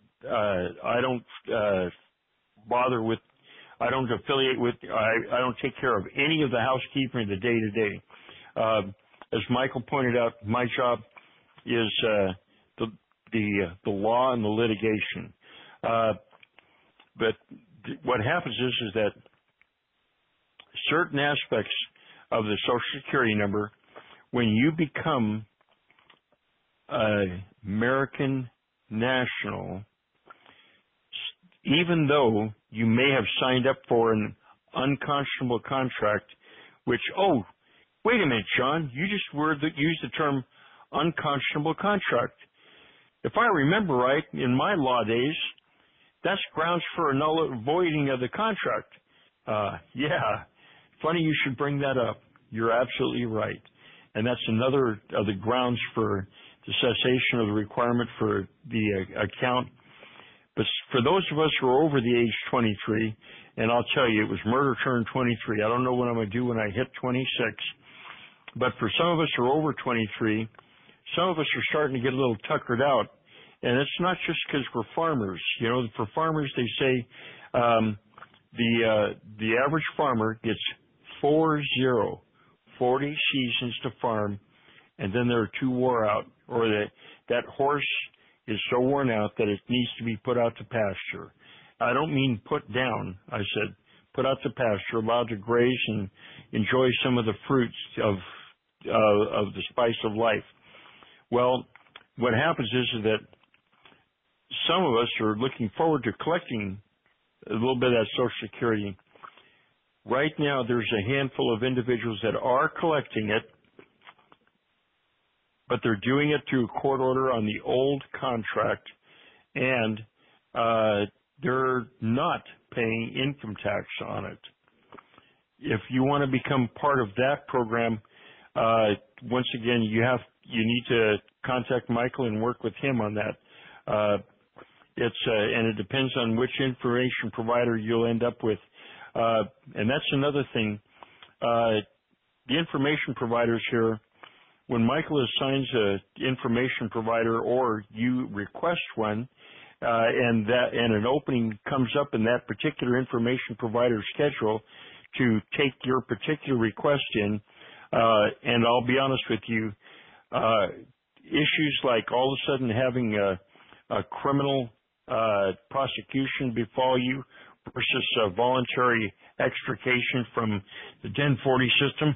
affiliate with, I don't take care of any of the housekeeping, the day-to-day. As Michael pointed out, my job is the law and the litigation. But what happens is that certain aspects of the Social Security number, when you become an American national, even though you may have signed up for an unconscionable contract, which, oh, wait a minute, John, you just used the term unconscionable contract. If I remember right, in my law days, that's grounds for a voiding of the contract. Yeah, funny you should bring that up. You're absolutely right. And that's another of the grounds for the cessation of the requirement for the account. But for those of us who are over the age 23, and I'll tell you, it was murder turned 23. I don't know what I'm going to do when I hit 26. But for some of us who are over 23, some of us are starting to get a little tuckered out. And it's not just because we're farmers. You know, for farmers, they say the average farmer gets 40 seasons to farm, and then they're too wore out, or that horse is so worn out that it needs to be put out to pasture. I don't mean put down. I said put out to pasture, allowed to graze and enjoy some of the fruits of the spice of life. Well, what happens is that some of us are looking forward to collecting a little bit of that Social Security. Right now, there's a handful of individuals that are collecting it, but they're doing it through a court order on the old contract, and they're not paying income tax on it. If you want to become part of that program, once again, you need to contact Michael and work with him on that. And it depends on which information provider you'll end up with. And that's another thing. The information providers here, when Michael assigns an information provider or you request one, and an opening comes up in that particular information provider's schedule to take your particular request in, and I'll be honest with you, issues like all of a sudden having a criminal prosecution befall you versus a voluntary extrication from the 1040 system,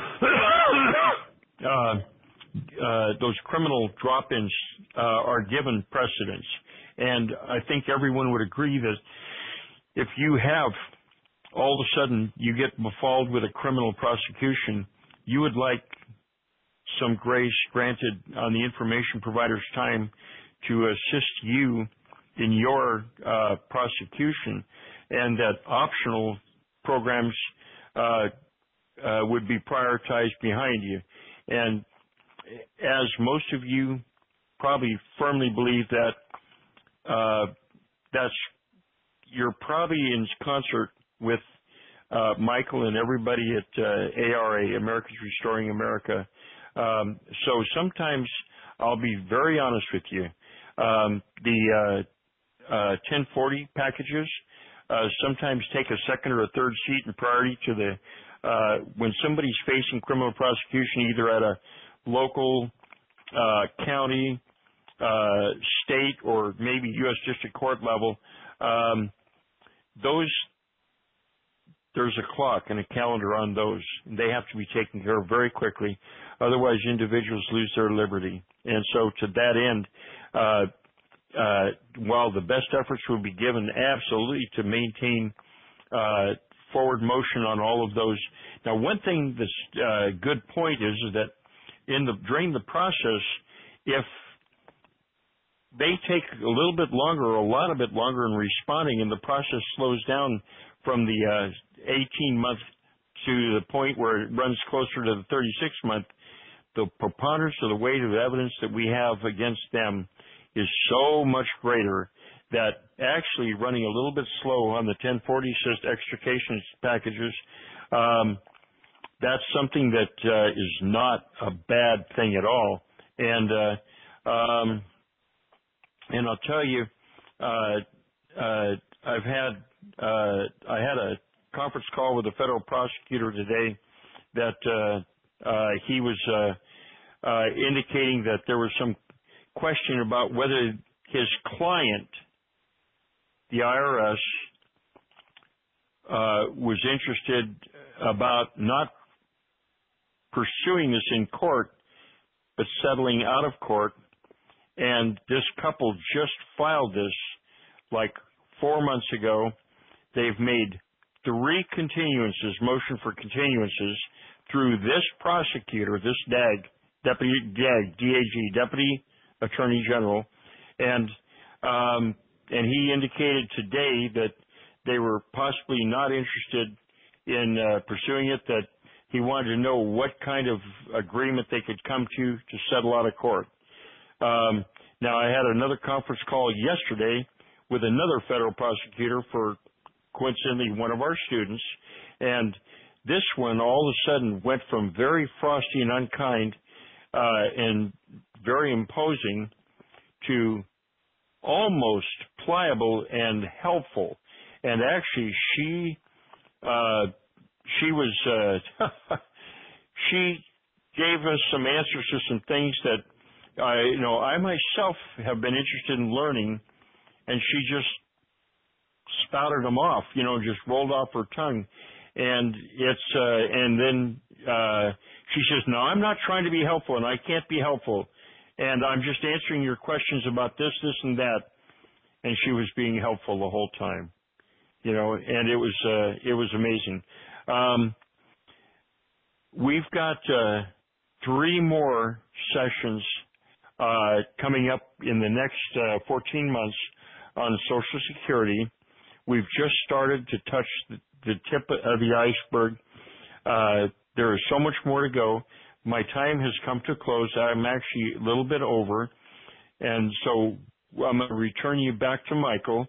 those criminal drop-ins are given precedence. And I think everyone would agree that if you have all of a sudden you get befouled with a criminal prosecution, you would like some grace granted on the information provider's time to assist you in your prosecution, and that optional programs would be prioritized behind you. And as most of you probably firmly believe that you're probably in concert with Michael and everybody at ARA, Americans Restoring America. So sometimes I'll be very honest with you. The 1040 packages sometimes take a second or a third seat in priority to the when somebody's facing criminal prosecution, either at a local, county, state, or maybe U.S. District Court level. There's a clock and a calendar on those. They have to be taken care of very quickly. Otherwise, individuals lose their liberty. And so to that end, while the best efforts will be given absolutely to maintain forward motion on all of those. Now, one thing that's a good point is that during the process, if they take a little bit longer or a lot of bit longer in responding and the process slows down from the 18-month to the point where it runs closer to the 36-month, the preponderance of the weight of evidence that we have against them is so much greater that actually running a little bit slow on the 1040 extrication packages, that's something that is not a bad thing at all. And I'll tell you, I had a conference call with a federal prosecutor today that he was indicating that there was some question about whether his client, the IRS, was interested about not pursuing this in court, but settling out of court. And this couple just filed this like 4 months ago. They've made 3 continuances, motion for continuances, through this prosecutor, this DAG DAG, Deputy Attorney General, and he indicated today that they were possibly not interested in pursuing it, that he wanted to know what kind of agreement they could come to settle out of court. Now, I had another conference call yesterday with another federal prosecutor for, coincidentally, one of our students, and this one all of a sudden went from very frosty and unkind and very imposing to almost pliable and helpful. And actually, she was she gave us some answers to some things that I myself have been interested in learning, and she just spouted them off, just rolled off her tongue. And and then she says, "No, I'm not trying to be helpful, and I can't be helpful, and I'm just answering your questions about this, and that." And she was being helpful the whole time, and it was amazing. We've got 3 more sessions coming up in the next 14 months on Social Security. We've just started to touch the tip of the iceberg. There is so much more to go. My time has come to a close. I'm actually a little bit over, and so I'm going to return you back to Michael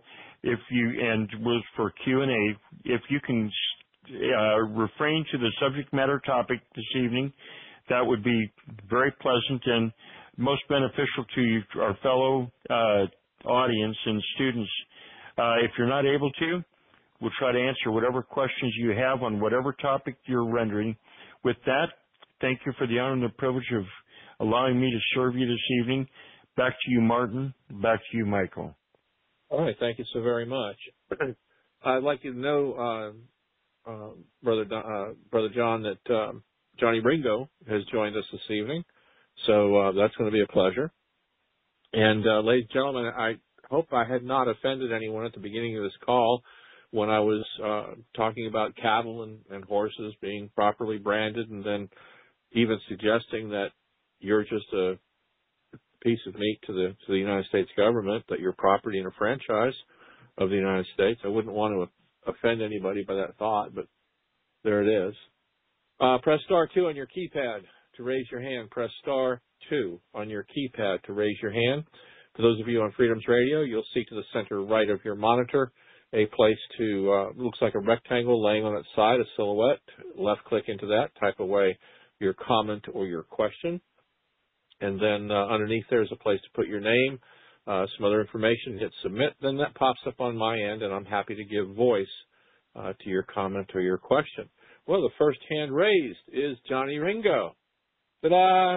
for Q&A. If you can refrain to the subject matter topic this evening, that would be very pleasant and most beneficial to you, our fellow audience and students. If you're not able to, we'll try to answer whatever questions you have on whatever topic you're rendering. With that, thank you for the honor and the privilege of allowing me to serve you this evening. Back to you, Martin. Back to you, Michael. All right. Thank you so very much. I'd like you to know, Brother John, that Johnny Ringo has joined us this evening. So that's going to be a pleasure. And ladies and gentlemen, I hope I had not offended anyone at the beginning of this call when I was talking about cattle and horses being properly branded, and then even suggesting that you're just a piece of meat to the United States government, that you're property and a franchise of the United States. I wouldn't want to offend anybody by that thought, but there it is. Press star 2 on your keypad to raise your hand. Press star 2 on your keypad to raise your hand. For those of you on Freedoms Radio, you'll see to the center right of your monitor a place to, looks like a rectangle laying on its side, a silhouette. Left click into that, type away your comment or your question. And then underneath there is a place to put your name, some other information, hit submit. Then that pops up on my end, and I'm happy to give voice to your comment or your question. Well, the first hand raised is Johnny Ringo. Ta-da!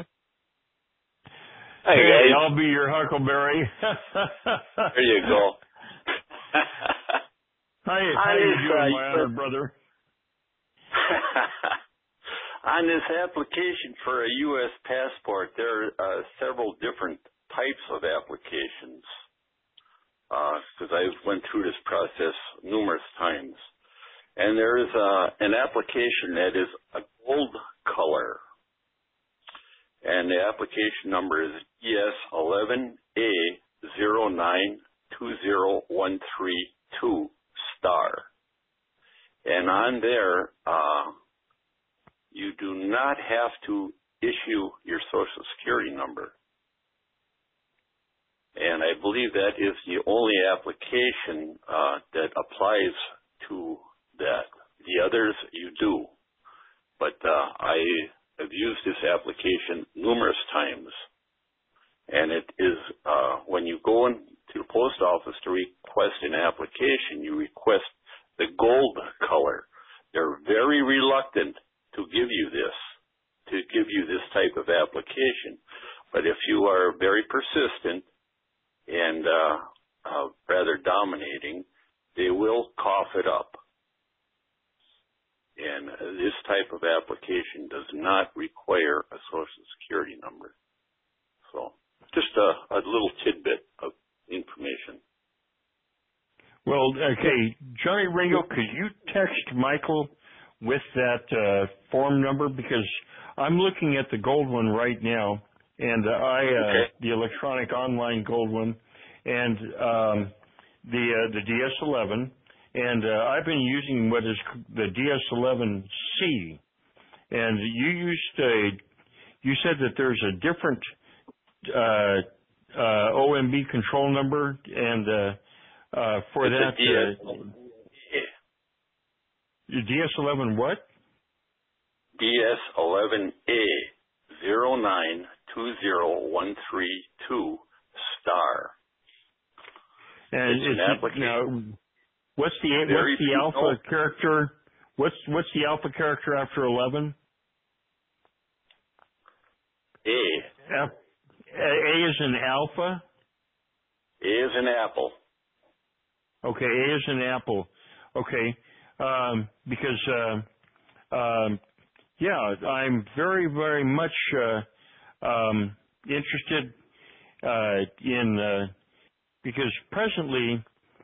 Hey, I'll be your huckleberry. There you go. How you doing, my honored brother? On this application for a U.S. passport, there are several different types of applications, because I went through this process numerous times. And there is an application that is a gold color. And the application number is ES11A092013-. And on there, you do not have to issue your Social Security number. And I believe that is the only application that applies to that. The others you do. But I have used this application numerous times. And it is, when you go into the post office to request an application, you request the gold color. They're very reluctant to give you this type of application. But if you are very persistent and rather dominating, they will cough it up. And this type of application does not require a Social Security number. So just a little tidbit of information. Well, okay, Johnny Ringo, could you text Michael with that form number? Because I'm looking at the gold one right now, and the electronic online gold one, and the DS11, and I've been using what is the DS11C, and you said that there's a different OMB control number, and for it's that DS11 what? DS11A 0920132 star. And it's an application. Now, what's the alpha character? What's the alpha character after 11? A. A is in alpha? A is in apple. Okay, A is in apple. Okay, because I'm very, very much interested in because presently,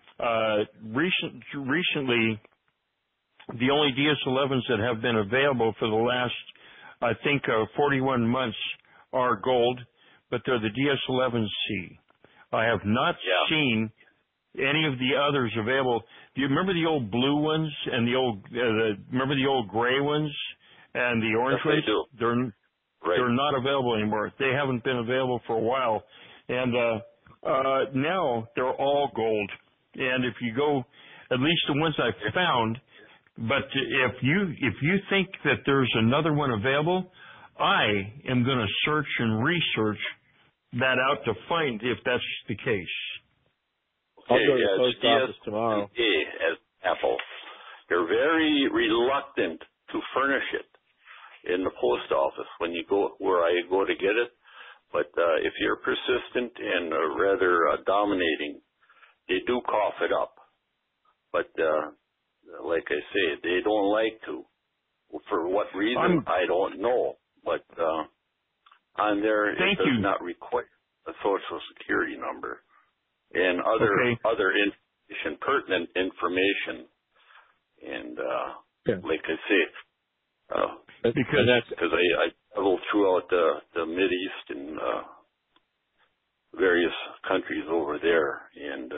recently, the only DS11s that have been available for the last, I think, 41 months are gold, but they're the DS11C. I have not seen any of the others available. Do you remember the old blue ones and the old, remember the old gray ones and the orange ones? They're not available anymore. They haven't been available for a while. And now they're all gold. And if you go, at least the ones I've found, but if you think that there's another one available, I am going to search and research that out to find if that's the case. I'll go to the post office tomorrow. As Apple, they're very reluctant to furnish it in the post office when you go where I go to get it. But if you're persistent and rather dominating, they do cough it up. But like I say, they don't like to. For what reason, I don't know. But on there, it does not require a Social Security number and other information, pertinent information. And like I say, because I travel throughout the Mideast and various countries over there, and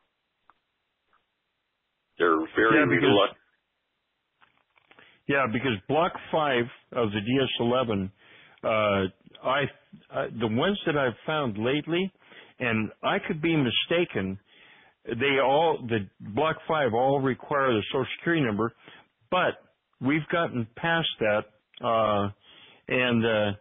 they're very reluctant. Yeah, because Block 5 of the DS11, the ones that I've found lately, and I could be mistaken, the Block 5 all require the Social Security number, but we've gotten past that, and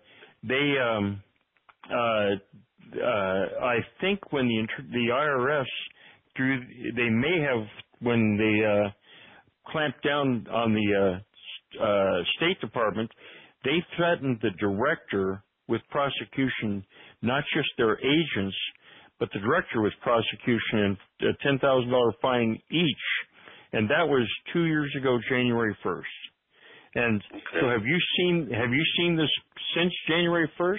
I think when the IRS they may have, when they clamped down on the State Department, they threatened the director with prosecution, not just their agents, but the director with prosecution and a $10,000 fine each. And that was 2 years ago, January 1st. And so have you seen this since January 1st?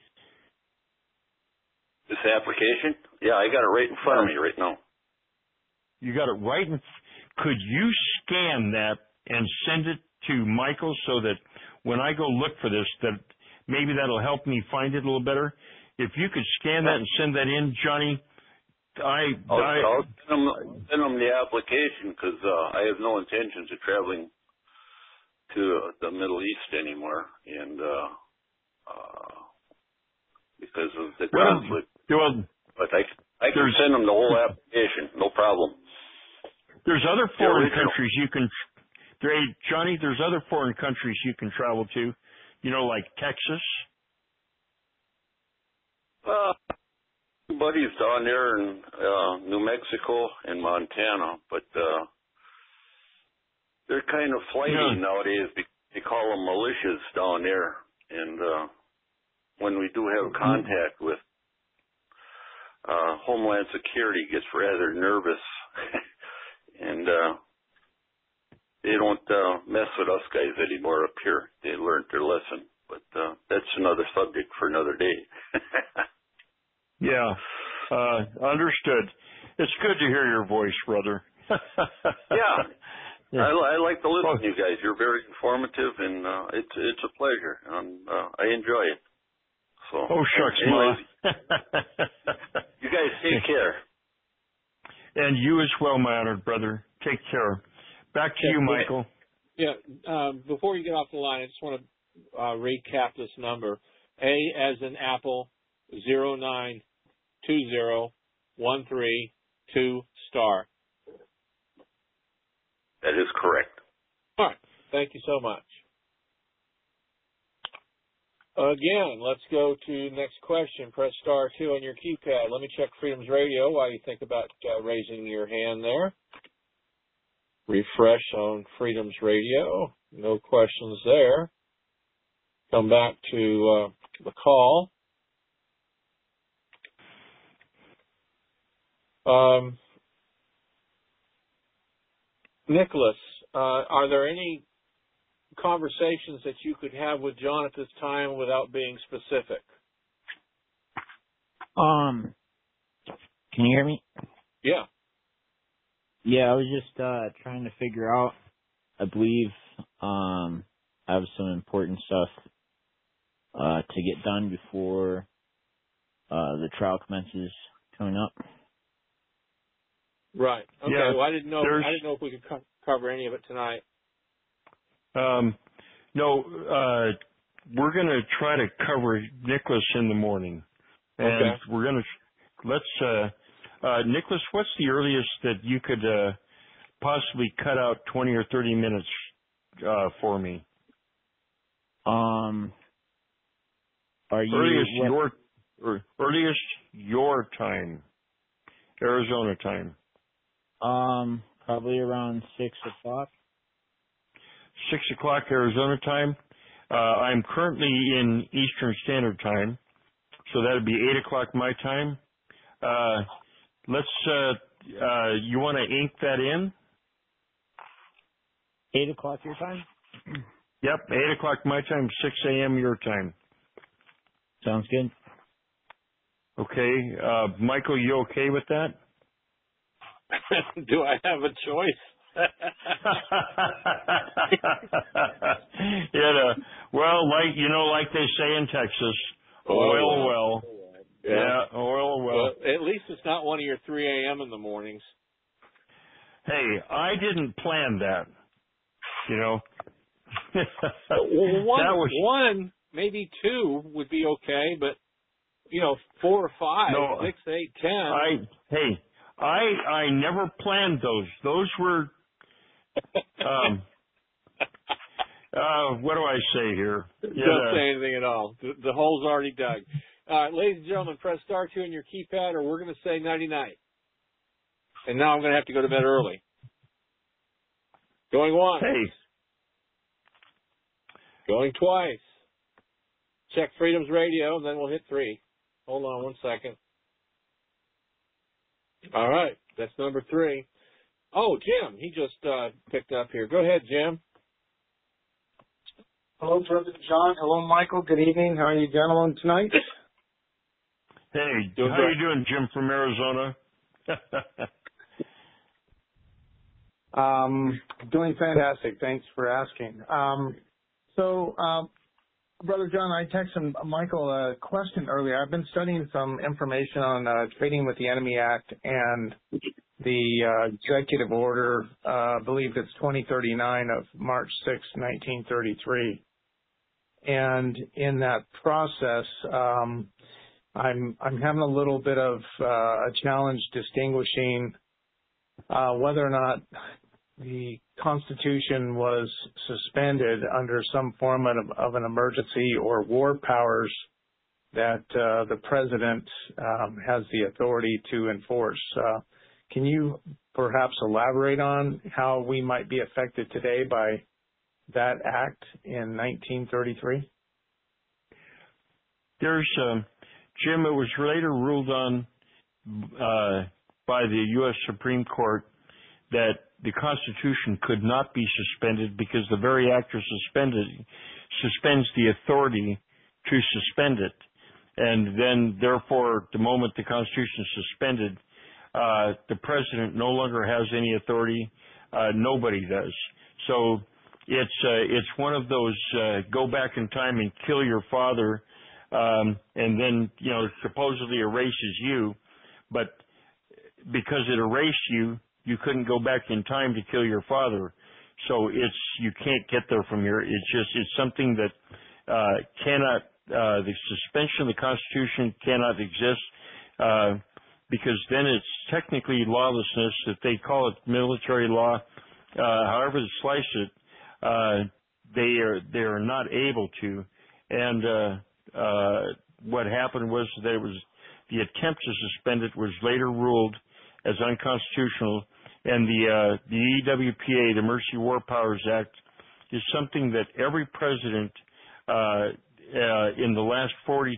This application? Yeah, I got it right in front of me right now. You got it right in. Could you scan that and send it to Michael so that when I go look for this, that maybe that'll help me find it a little better? If you could scan that and send that in, Johnny, I'll send them the application because I have no intentions of traveling to the Middle East anymore, and because of the conflict. But I can send them the whole application, no problem. There's other foreign countries you can, Johnny, there's other foreign countries you can travel to, like Texas. Buddies down there in New Mexico and Montana, but they're kind of flighty nowadays. They call them militias down there, and when we do have contact with Homeland Security, gets rather nervous, and they don't mess with us guys anymore up here. They learned their lesson, but that's another subject for another day. Yeah, understood. It's good to hear your voice, brother. Yeah. Yeah. I like to listen to you guys. You're very informative, and it's a pleasure. I enjoy it. So, shucks, anyways, you guys take care. And you as well, my honored brother. Take care. Back to you, Michael. Yeah. Before you get off the line, I just want to recap this number. A as in Apple, 0920132 star. That is correct. All right. Thank you so much. Again, let's go to next question. Press star 2 on your keypad. Let me check Freedom's Radio while you think about raising your hand there. Refresh on Freedom's Radio. No questions there. Come back to the call. Nicholas, are there any conversations that you could have with John at this time without being specific? Can you hear me? Yeah. Yeah, I was just trying to figure out. I believe I have some important stuff to get done before the trial commences coming up. Right. Okay. Yeah, well, I didn't know if we could cover any of it tonight. No, we're going to try to cover Nicholas in the morning, and we're going to Nicholas, what's the earliest that you could possibly cut out 20 or 30 minutes for me? Are you earliest your time, Arizona time? Probably around 6 o'clock. 6 o'clock Arizona time. I'm currently in Eastern Standard Time, so that would be 8 o'clock my time. You want to ink that in? 8 o'clock your time? Yep, 8 o'clock my time, 6 a.m. your time. Sounds good. Okay. Michael, you okay with that? Do I have a choice? Well, like they say in Texas, oil well. Yeah, oil well. At least it's not one of your 3 a.m. in the mornings. Hey, I didn't plan that. One, maybe 2 would be okay, but 4 or 5, 6, 8, 10. I never planned those. Those were, what do I say here? Don't say anything at all. The hole's already dug. All right, ladies and gentlemen, press star 2 on your keypad, or we're going to say nighty-night. And now I'm going to have to go to bed early. Going once. Hey. Going twice. Check Freedom's Radio, and then we'll hit 3. Hold on 1 second. All right, that's number 3. Oh, Jim, he just picked up here. Go ahead, Jim. Hello, Brother John. Hello, Michael. Good evening. How are you gentlemen tonight? Hey, how are you doing, Jim from Arizona? Doing fantastic. Thanks for asking. Brother John, I texted Michael a question earlier. I've been studying some information on Trading with the Enemy Act and the executive order, I believe it's 2039 of March 6, 1933. And in that process, I'm having a little bit of a challenge distinguishing whether or not the Constitution was suspended under some form of an emergency or war powers that the President has the authority to enforce. Can you perhaps elaborate on how we might be affected today by that act in 1933? There's, Jim, it was later ruled on by the U.S. Supreme Court that the Constitution could not be suspended because the very act of suspends the authority to suspend it. And then, therefore, the moment the Constitution is suspended, the President no longer has any authority Nobody does. So it's one of those go back in time and kill your father, and then supposedly erases you, but because it erased you, you couldn't go back in time to kill your father. So you can't get there from here. It's something that cannot. The suspension of the Constitution cannot exist because then it's technically lawlessness. If they call it military law, however they slice it, they are not able to. And what happened was that the attempt to suspend it was later ruled as unconstitutional. And the EWPA, the Emergency War Powers Act, is something that every president in the last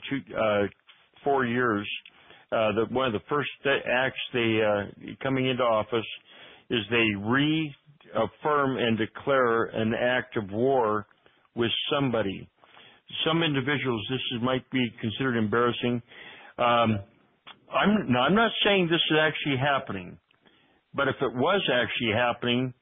4 years, one of the first acts they coming into office is they reaffirm and declare an act of war with somebody. Some individuals, might be considered embarrassing. I'm not saying this is actually happening. But if it was actually happening,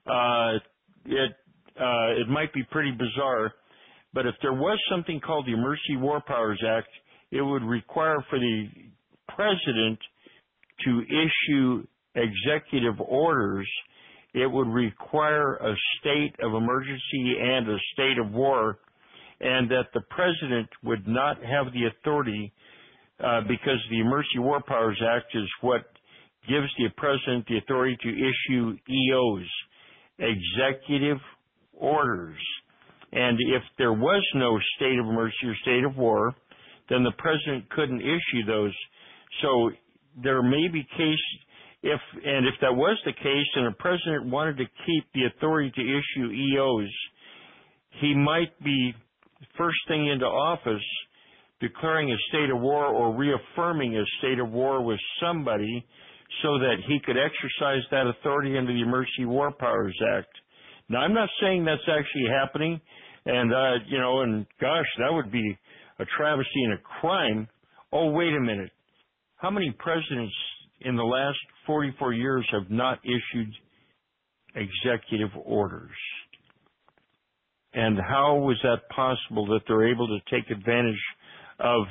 it might be pretty bizarre. But if there was something called the Emergency War Powers Act, it would require for the president to issue executive orders. It would require a state of emergency and a state of war, and that the president would not have the authority because the Emergency War Powers Act is what gives the president the authority to issue EOs, executive orders. And if there was no state of emergency or state of war, then the president couldn't issue those. So there may be if that was the case and the president wanted to keep the authority to issue EOs, he might be first thing into office declaring a state of war or reaffirming a state of war with somebody so that he could exercise that authority under the Emergency War Powers Act. Now, I'm not saying that's actually happening, and gosh, that would be a travesty and a crime. Oh, wait a minute. How many presidents in the last 44 years have not issued executive orders? And how was that possible that they're able to take advantage of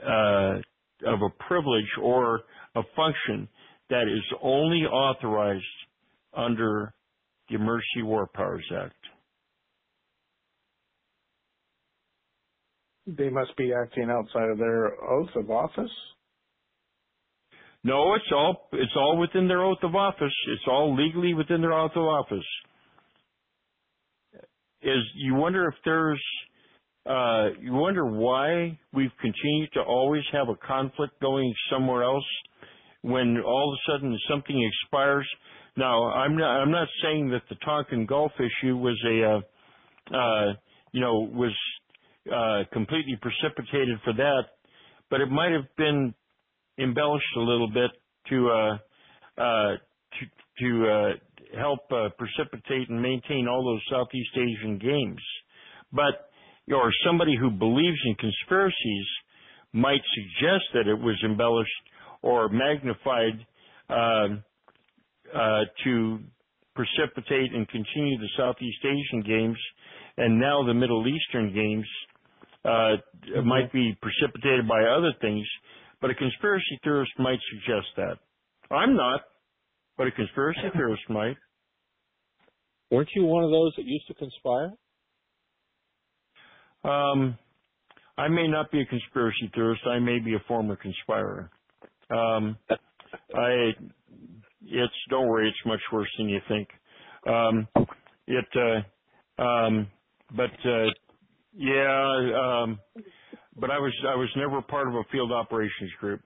a privilege or a function that is only authorized under the Emergency War Powers Act? They must be acting outside of their oath of office? No, it's all within their oath of office. It's all legally within their oath of office. You wonder if you wonder why we've continued to always have a conflict going somewhere else when all of a sudden something expires. Now, I'm not saying that the Tonkin Gulf issue was completely precipitated for that, but it might have been embellished a little bit to help precipitate and maintain all those Southeast Asian games. But or somebody who believes in conspiracies might suggest that it was embellished or magnified to precipitate and continue the Southeast Asian games, and now the Middle Eastern games might be precipitated by other things, but a conspiracy theorist might suggest that. I'm not, but a conspiracy theorist might. Weren't you one of those that used to conspire? I may not be a conspiracy theorist. I may be a former conspirer. Don't worry, it's much worse than you think. But I was never part of a field operations group.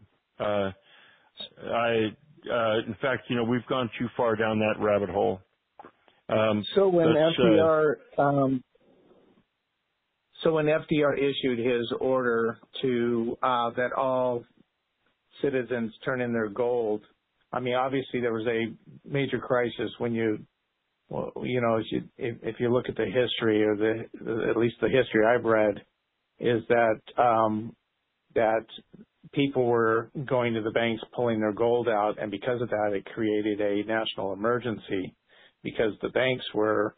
In fact, we've gone too far down that rabbit hole. So when FDR issued his order to that all citizens turn in their gold, I mean, obviously there was a major crisis when if you look at the history, or at least the history I've read, is that that people were going to the banks pulling their gold out, and because of that, it created a national emergency. because the banks were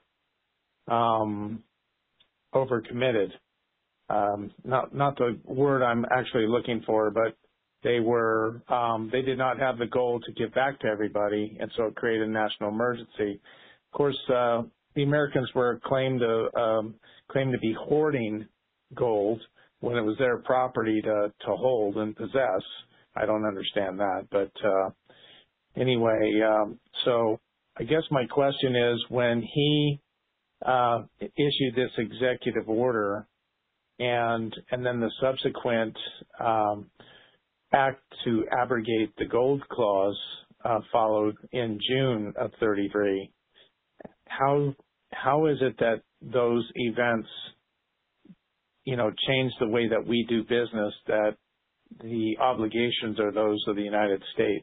overcommitted. Not the word I'm actually looking for, but they did not have the gold to give back to everybody, and so it created a national emergency. Of course, the Americans were claimed to be hoarding gold when it was their property to hold and possess. I don't understand that, but anyway, so I guess my question is, when he issued this executive order and then the subsequent act to abrogate the gold clause followed in June of 33, how is it that those events, change the way that we do business, that the obligations are those of the United States?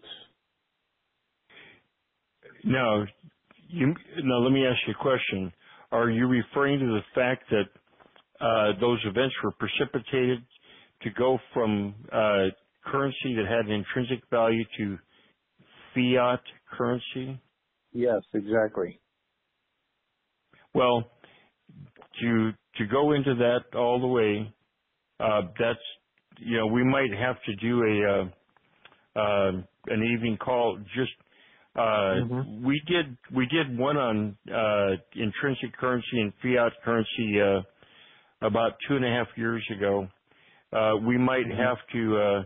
Now, let me ask you a question. Are you referring to the fact that those events were precipitated to go from currency that had an intrinsic value to fiat currency? Yes, exactly. Well, to go into that all the way, that's, we might have to do an evening call. Just we did one on intrinsic currency and fiat currency about 2.5 years ago. We might have to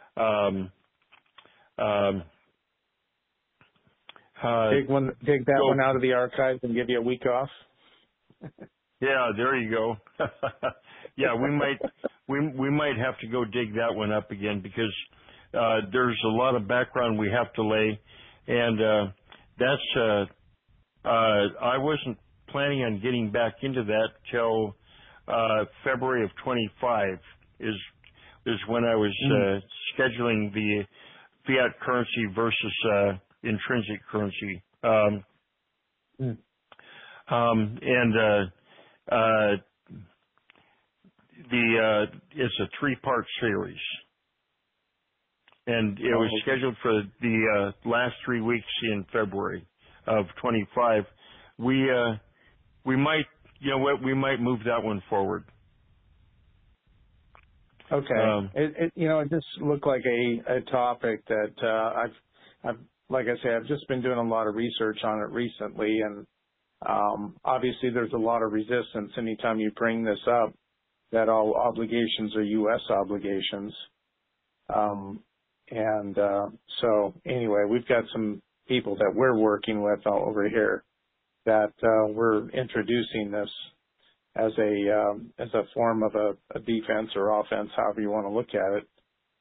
dig that one out of the archives and give you a week off. Yeah, there you go. Yeah, we might have to go dig that one up again, because there's a lot of background we have to lay, and that's I wasn't planning on getting back into that till February of 25 is when I was scheduling the fiat currency versus intrinsic currency. It's a 3-part series, and it was scheduled for the last 3 weeks in February of 25. We might, we might move that one forward. Okay. It just looked like a topic that I've like I say, I've just been doing a lot of research on it recently, and obviously there's a lot of resistance anytime you bring this up, that all obligations are U.S. obligations. So anyway, we've got some people that we're working with over here that we're introducing this as a form of a defense or offense, however you want to look at it.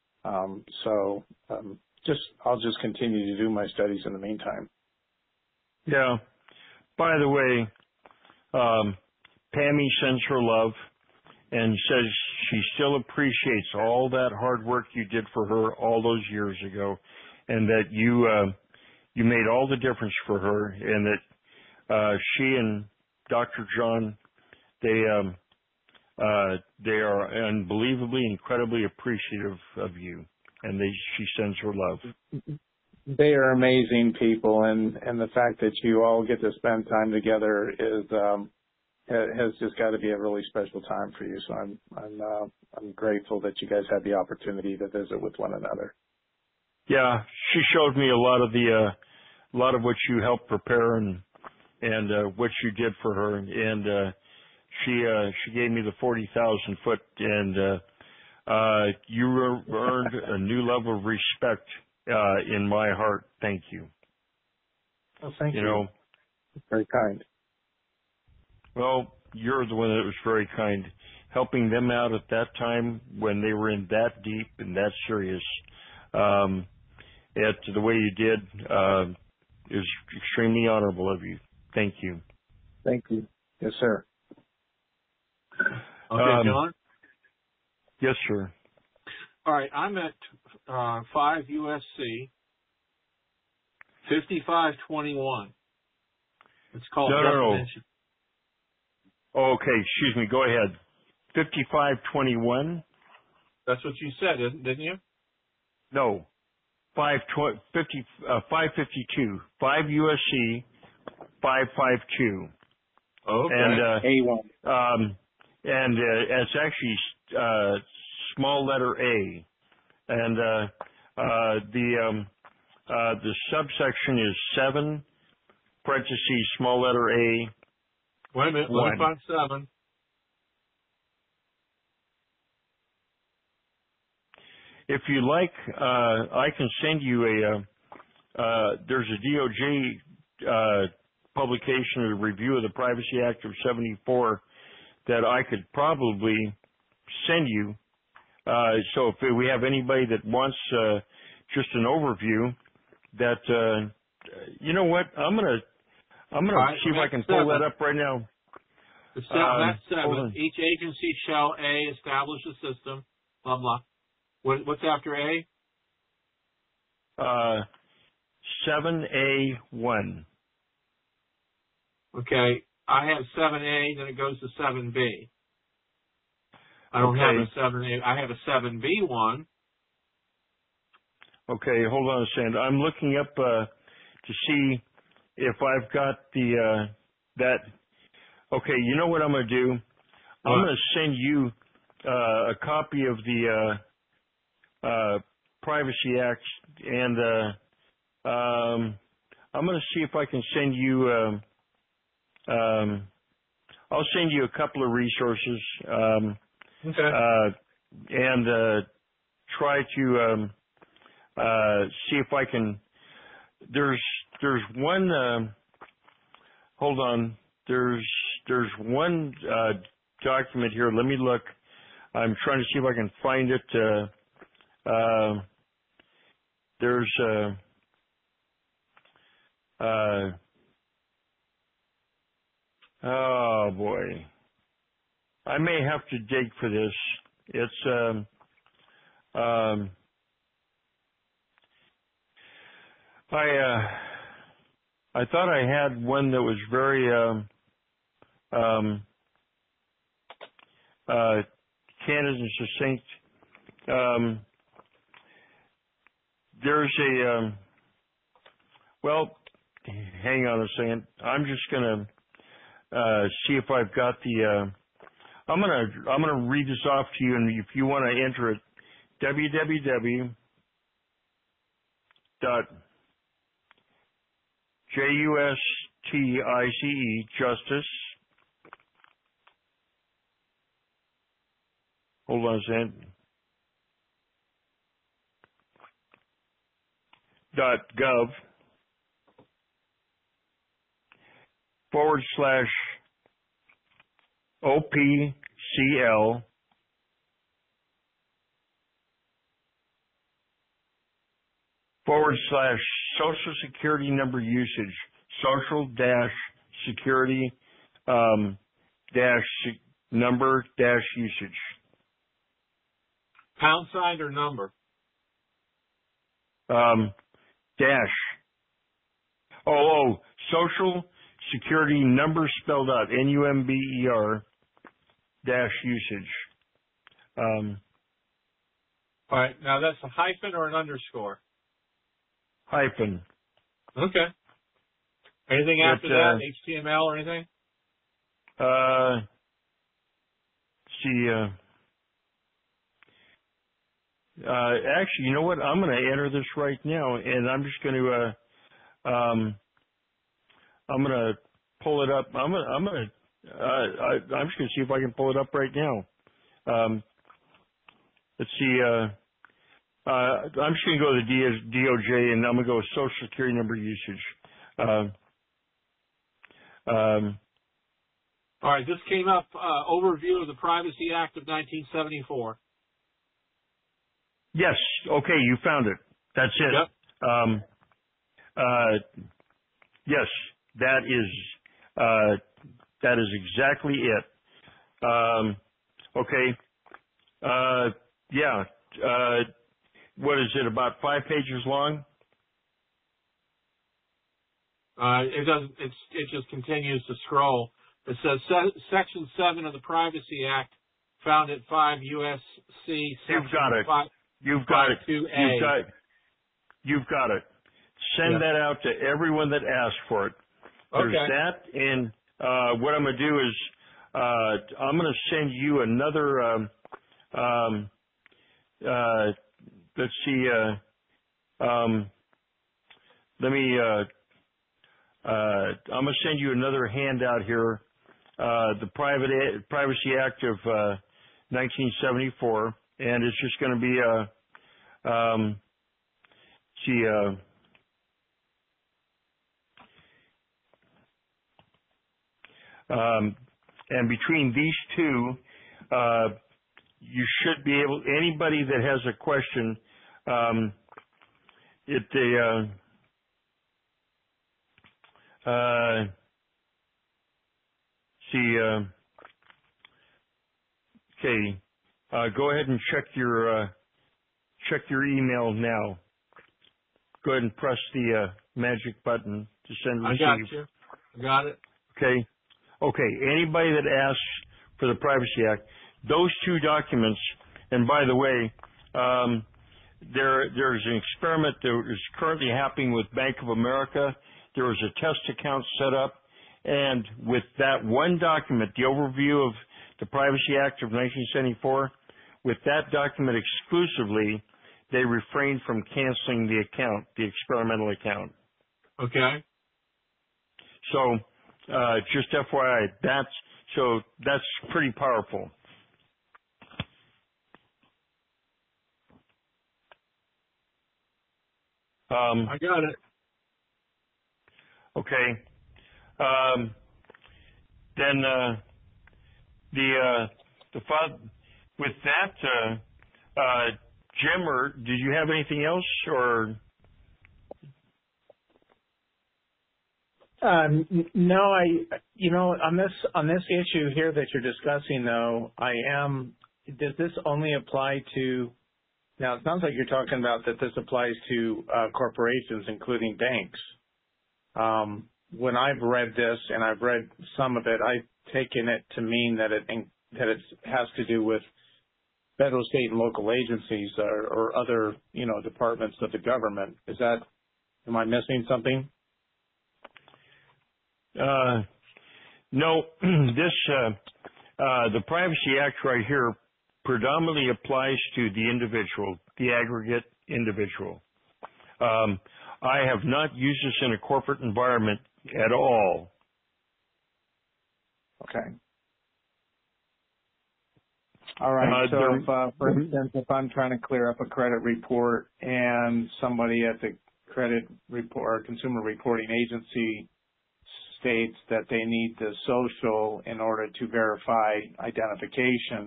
I'll just continue to do my studies in the meantime. Yeah. By the way, Pammy sends her love and says she still appreciates all that hard work you did for her all those years ago, and that you made all the difference for her, and that she and Dr. John, they are unbelievably, incredibly appreciative of you, and she sends her love. They are amazing people, and the fact that you all get to spend time together has just got to be a really special time for you. So I'm grateful that you guys had the opportunity to visit with one another. Yeah, she showed me a lot of what you helped prepare and what you did for her, and she gave me the 40,000 foot, and you earned a new level of respect in my heart. Thank you. Well, thank you. Very kind. Well, you're the one that was very kind. Helping them out at that time when they were in that deep and that serious, the way you did, is extremely honorable of you. Thank you. Thank you. Yes, sir. Okay, John? Yes, sir. All right, I'm at 5 USC 5521. It's called definition. Oh, okay, excuse me. Go ahead. 5521. That's what you said, didn't you? No. 552. 5 USC 552. Okay. And A1. it's actually small letter A, and the subsection is 7 parentheses small letter A. Wait a minute. Let me find 7. If you like, I can send you there's a DOJ publication, a review of the Privacy Act of '74 that I could probably send you. So if we have anybody that wants just an overview, that you know what, I'm gonna see if I can pull that up right now. That's 7. Each agency shall A, establish a system, blah blah. What's after A? 7A1. Okay, I have 7A, then it goes to 7B. I don't have a 7A. I have a 7B1. Okay, hold on a second. I'm looking up to see if I've got the that. Okay, you know what I'm going to do? What? I'm going to send you a copy of the Privacy Act, and I'm going to see if I can send you. I'll send you a couple of resources, and try to see if I can. There's one. Hold on. There's one document here. Let me look. I'm trying to see if I can find it. There's oh boy, I may have to dig for this. It's I thought I had one that was very candid and succinct. There's a well, hang on a second. I'm just gonna see if I've got the. I'm gonna read this off to you, and if you want to enter it, www.justice justice. Hold on a second. .gov /OPCL /Social Security number usage, social security number usage. Pound sign or number? Dash. Social Security number spelled out, NUMBER usage. All right. Now that's a hyphen or an underscore? Hyphen. Okay. Anything after that? HTML or anything? Actually, you know what? I'm going to enter this right now, and I'm just going to, I'm going to pull it up. I'm just going to see if I can pull it up right now. Let's see. I'm just going to go to the DOJ, and I'm going to go with Social Security number usage. All right. This came up. Overview of the Privacy Act of 1974. Yes. Okay, you found it. That's it. Yep. Yes, that is exactly it. Okay. Yeah. What is it? About 5 pages long? It doesn't. It just continues to scroll. It says Section 7 of the Privacy Act, found at 5 U.S.C. You've got it. 5, You've got it. 2A. You've got it. Send that out to everyone that asked for it. There's Okay. that, and what I'm going to do is I'm going to send you another. Let's see. Let me. I'm going to send you another handout here. The Privacy Act of 1974, and it's just going to be and between these two, you should be able. Anybody that has a question, okay. Go ahead and check your email now. Go ahead and press the magic button to send receive. I got you. Got it. Okay. Okay. Anybody that asks for the Privacy Act, those two documents. And by the way, there's an experiment that is currently happening with Bank of America. There was a test account set up, and with that one document, the overview of the Privacy Act of 1974, with that document exclusively, they refrained from canceling the account, the experimental account. Okay. So, just FYI, that's pretty powerful. I got it. Okay. Then with that, Jim, or did you have anything else, or? No, on this issue here that you're discussing, though, does this only apply to, now it sounds like you're talking about that this applies to corporations, including banks. When I've read this, and I've read some of it, I've taken it to mean that it has to do with federal, state, and local agencies or other, departments of the government. Am I missing something? No, the Privacy Act right here predominantly applies to the individual, the aggregate individual. I have not used this in a corporate environment at all. Okay. All right. So, for instance, if I'm trying to clear up a credit report and somebody at the credit report or consumer reporting agency states that they need the social in order to verify identification,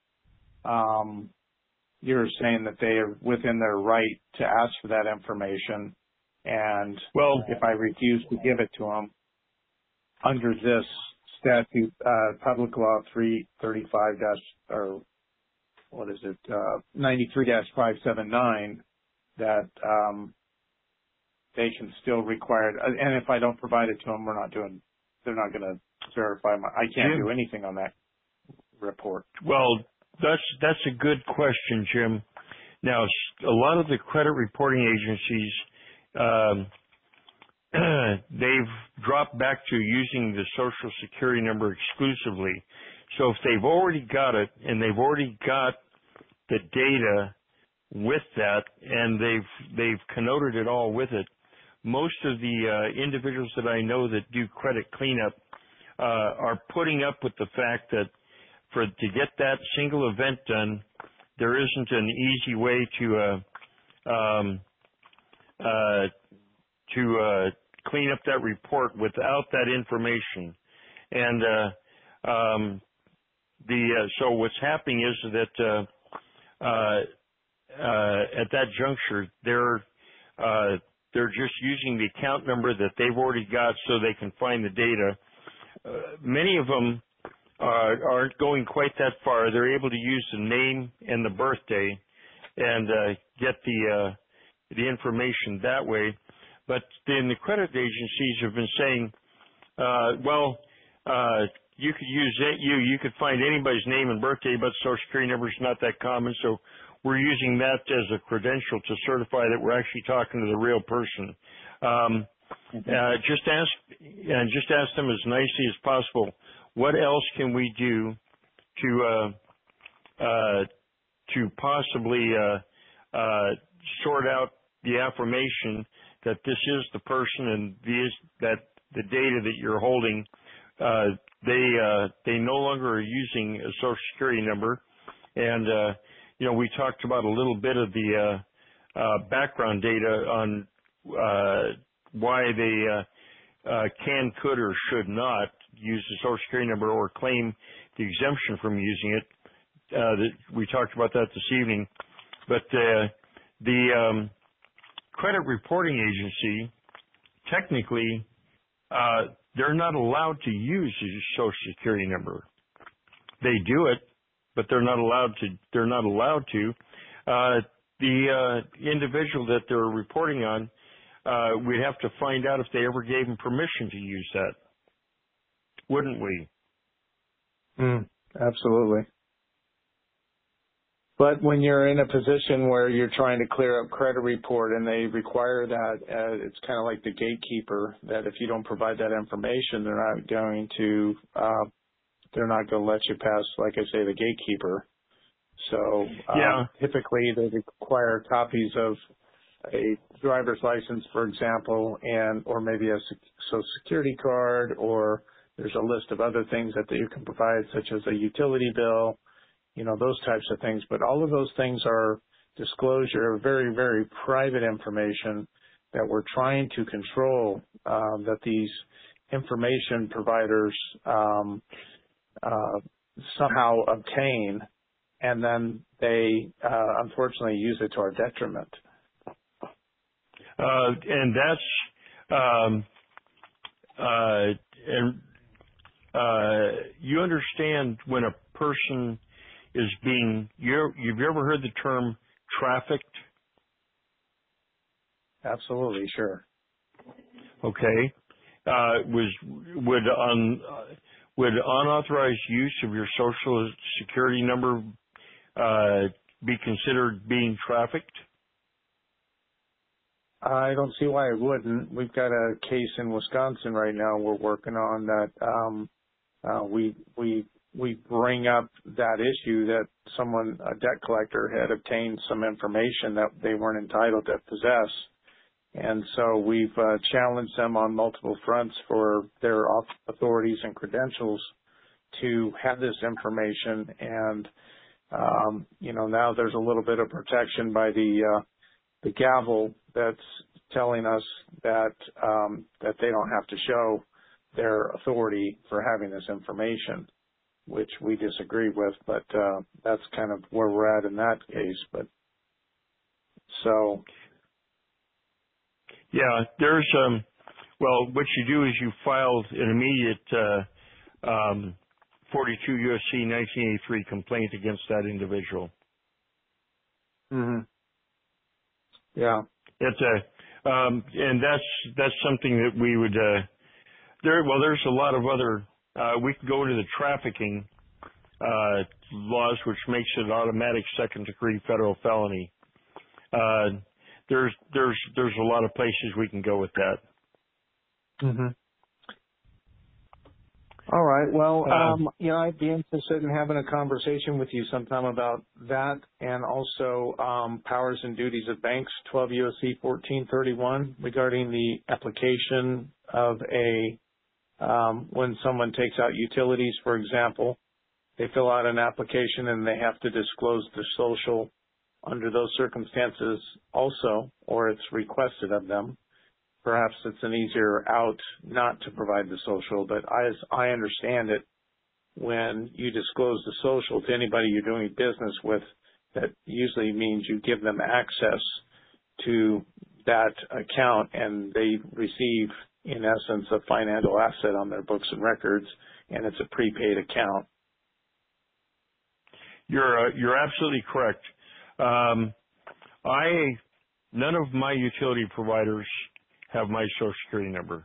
you're saying that they are within their right to ask for that information, and if I refuse to give it to them under this statute, Public Law 93-579, that they can still require it. And if I don't provide it to them, they're not going to verify I can't do anything on that report. Well, that's a good question, Jim. Now, a lot of the credit reporting agencies, they've dropped back to using the Social Security number exclusively. So if they've already got it and they've already got the data with that and they've connoted it all with it, most of the individuals that I know that do credit cleanup are putting up with the fact that to get that single event done, there isn't an easy way to clean up that report without that information. And so what's happening is that at that juncture, they're just using the account number that they've already got so they can find the data. Many of them aren't going quite that far. They're able to use the name and the birthday and get the information that way. But then the credit agencies have been saying, you could use that. You could find anybody's name and birthday, but Social Security number is not that common. So we're using that as a credential to certify that we're actually talking to the real person. Just ask them as nicely as possible. What else can we do to possibly sort out the affirmation that this is the person and that the data that you're holding, they no longer are using a Social Security number. And we talked about a little bit of the background data on why they could, or should not use the Social Security number or claim the exemption from using it. We talked about that this evening. But the Credit Reporting Agency, technically, they're not allowed to use the Social Security number. They do it, but they're not allowed to. They're not allowed to. The individual that they're reporting on, we'd have to find out if they ever gave him permission to use that, wouldn't we? Absolutely. But when you're in a position where you're trying to clear up credit report and they require that, it's kind of like the gatekeeper, that if you don't provide that information, they're not going to let you pass, like I say, the gatekeeper. So typically they require copies of a driver's license, for example, or maybe a Social Security card, or there's a list of other things that you can provide, such as a utility bill, those types of things. But all of those things are disclosure of very, very private information that we're trying to control, that these information providers somehow obtain, and then they unfortunately use it to our detriment. And that's you understand when a person is being, you've ever heard the term trafficked? Absolutely, sure. Okay. Would unauthorized use of your Social Security number be considered being trafficked? I don't see why it wouldn't. We've got a case in Wisconsin right now we're working on that we bring up that issue that a debt collector had obtained some information that they weren't entitled to possess. And so we've challenged them on multiple fronts for their authorities and credentials to have this information. And, now there's a little bit of protection by the gavel that's telling us that they don't have to show their authority for having this information, which we disagree with, but that's kind of where we're at in that case. But so, yeah, there's what you do is you file an immediate 42 U.S.C. 1983 complaint against that individual. Mm-hmm. Yeah, it's and that's something that we would there's a lot of other. We can go into the trafficking laws, which makes it an automatic second-degree federal felony. There's a lot of places we can go with that. Mm-hmm. All right. Well, I'd be interested in having a conversation with you sometime about that, and also powers and duties of banks, 12 U.S.C. 1431, regarding the application of when someone takes out utilities, for example, they fill out an application and they have to disclose the social under those circumstances also, or it's requested of them. Perhaps it's an easier out not to provide the social, but as I understand it, when you disclose the social to anybody you're doing business with, that usually means you give them access to that account, and they receive, in essence, a financial asset on their books and records, and it's a prepaid account. You're absolutely correct. None of my utility providers have my Social Security number.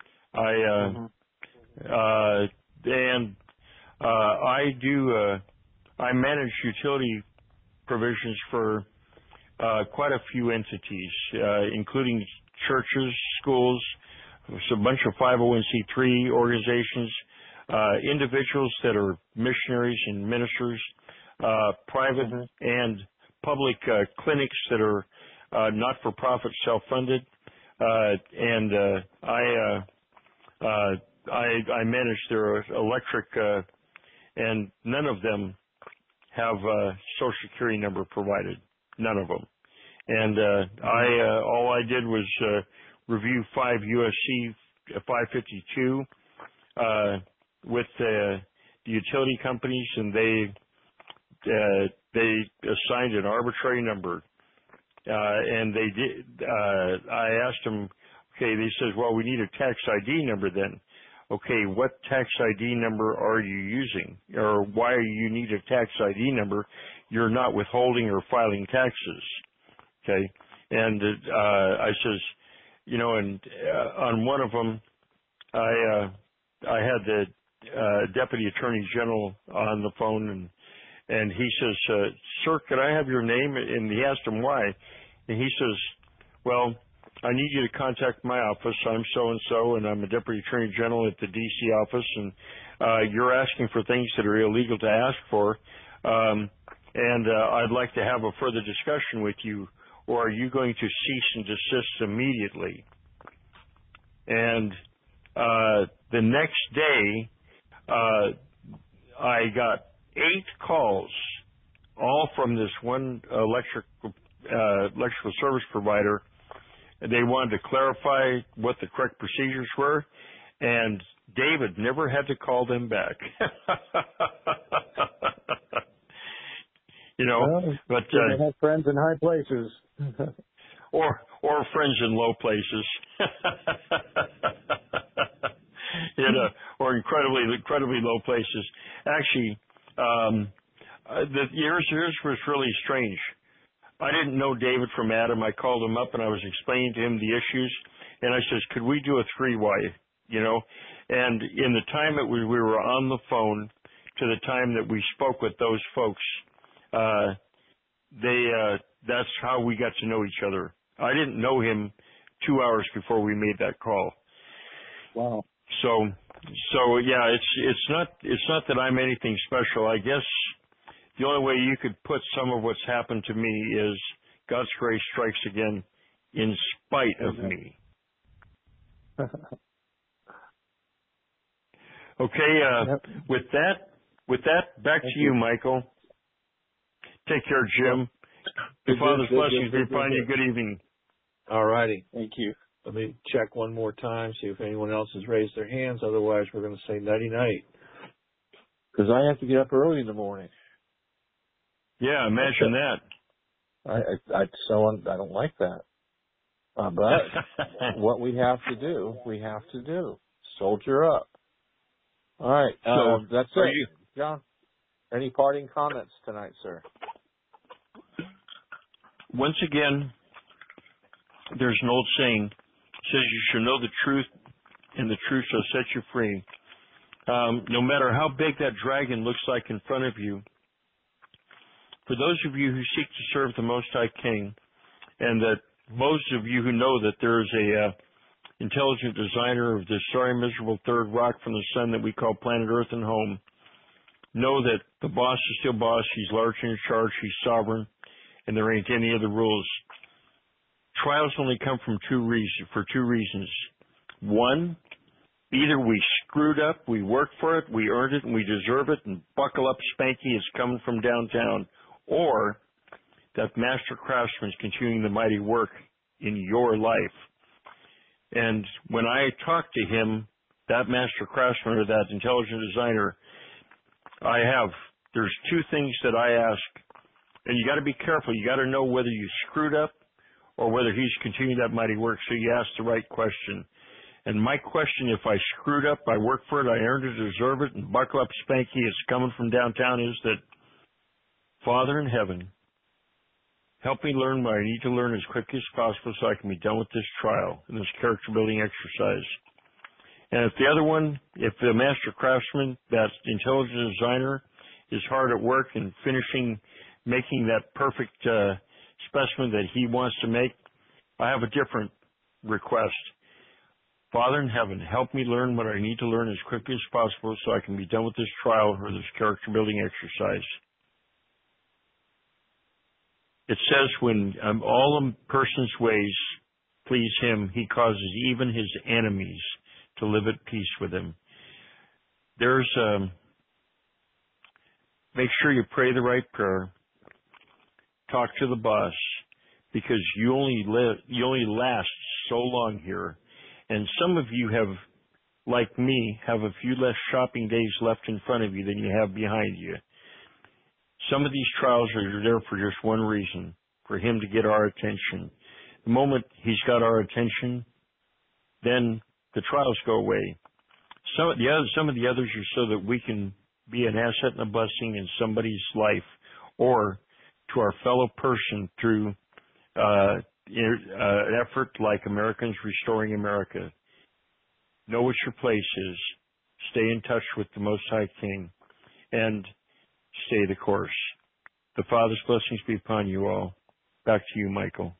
I manage utility provisions for quite a few entities, including churches, schools, a bunch of 501c3 organizations, individuals that are missionaries and ministers, private and public clinics that are not-for-profit, self-funded, and I manage their electric, and none of them have a Social Security number provided. None of them. And all I did was review 5 USC 552 with the utility companies, and they assigned an arbitrary number. And they did. I asked them. Okay, they says, well, we need a tax ID number then. Okay, what tax ID number are you using, or why you need a tax ID number? You're not withholding or filing taxes. Okay, and I says, you know, and on one of them, I had the Deputy Attorney General on the phone, and he says, sir, could I have your name? And he asked him why, and he says, well, I need you to contact my office. I'm so-and-so, and I'm a Deputy Attorney General at the D.C. office, and you're asking for things that are illegal to ask for, and I'd like to have a further discussion with you, or are you going to cease and desist immediately? And the next day, I got 8 calls, all from this one electrical service provider. They wanted to clarify what the correct procedures were, and David never had to call them back. You know, well, but they have friends in high places, or friends in low places, you know, or incredibly low places. Actually, yours was really strange. I didn't know David from Adam. I called him up and I was explaining to him the issues, and I says, could we do a 3-way, you know? And in the time that we were on the phone to the time that we spoke with those folks, that's how we got to know each other. I didn't know him 2 hours before we made that call. Wow. So yeah, it's not that I'm anything special. I guess the only way you could put some of what's happened to me is God's grace strikes again in spite of me. Okay, with that, back to you, Michael. Take care, Jim. The Father's blessings be upon you. Good evening. All righty. Thank you. Let me check one more time, see if anyone else has raised their hands. Otherwise, we're going to say nighty-night. Because I have to get up early in the morning. Yeah, imagine that. I don't like that. But what we have to do. Soldier up. All right. That's it. John, any parting comments tonight, sir? Once again, there's an old saying, says you shall know the truth, and the truth shall set you free. No matter how big that dragon looks like in front of you, for those of you who seek to serve the Most High King, and that most of you who know that there is a intelligent designer of this sorry, miserable third rock from the sun that we call planet Earth and home, know that the boss is still boss. He's largely in charge. He's sovereign, and there ain't any other rules. Trials only come for two reasons. One, either we screwed up, we worked for it, we earned it, and we deserve it, and buckle up, Spanky is coming from downtown. Or that master craftsman is continuing the mighty work in your life. And when I talk to him, that master craftsman or that intelligent designer, there's 2 things that I ask. And you got to be careful. You got to know whether you screwed up or whether he's continuing that mighty work. So you ask the right question. And my question, if I screwed up, I worked for it, I earned it, deserve it, and buckle up, Spanky, it's coming from downtown, is that, Father in heaven, help me learn what I need to learn as quickly as possible so I can be done with this trial and this character building exercise. And if the other one, if the master craftsman, that intelligent designer, is hard at work and making that perfect specimen that he wants to make, I have a different request. Father in heaven, help me learn what I need to learn as quickly as possible so I can be done with this trial or this character building exercise. It says when all a person's ways please him, he causes even his enemies to live at peace with him. Make sure you pray the right prayer. Talk to the boss, because you only last so long here. And some of you have, like me, have a few less shopping days left in front of you than you have behind you. Some of these trials are there for just one reason, for him to get our attention. The moment he's got our attention, then the trials go away. Some of the others are so that we can be an asset and a blessing in somebody's life, or to our fellow person through an effort like Americans Restoring America. Know what your place is. Stay in touch with the Most High King, and stay the course. The Father's blessings be upon you all. Back to you, Michael.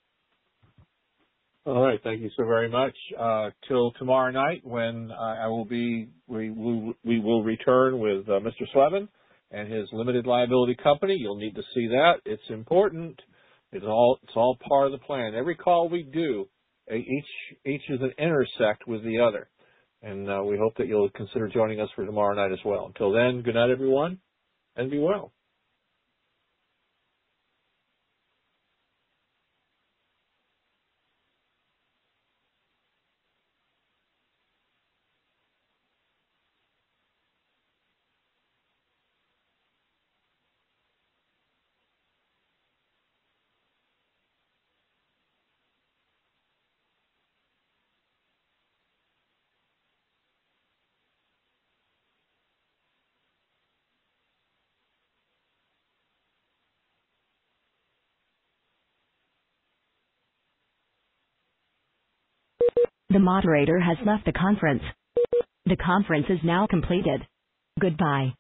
All right, thank you so very much. Till tomorrow night, when we will return with Mr. Slevin and his limited liability company. You'll need to see that. It's important. It's all part of the plan. Every call we do, each is an intersect with the other, and we hope that you'll consider joining us for tomorrow night as well. Until then, good night, everyone, and be well. The moderator has left the conference. The conference is now completed. Goodbye.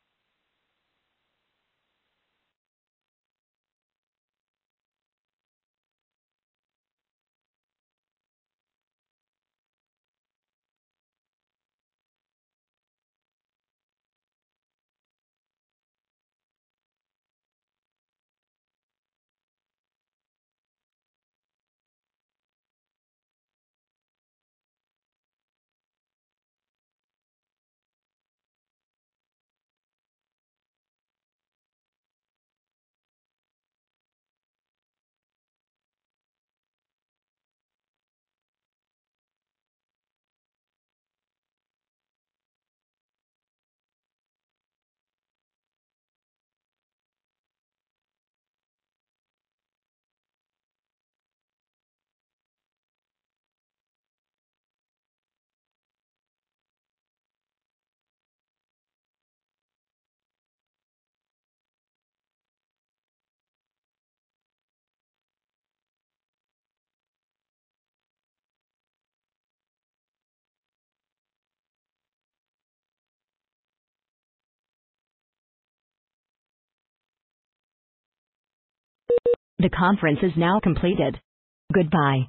The conference is now completed. Goodbye.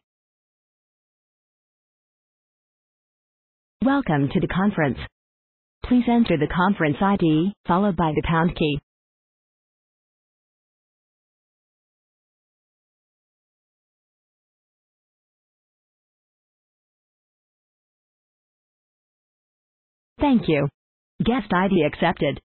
Welcome to the conference. Please enter the conference ID, followed by the pound key. Thank you. Guest ID accepted.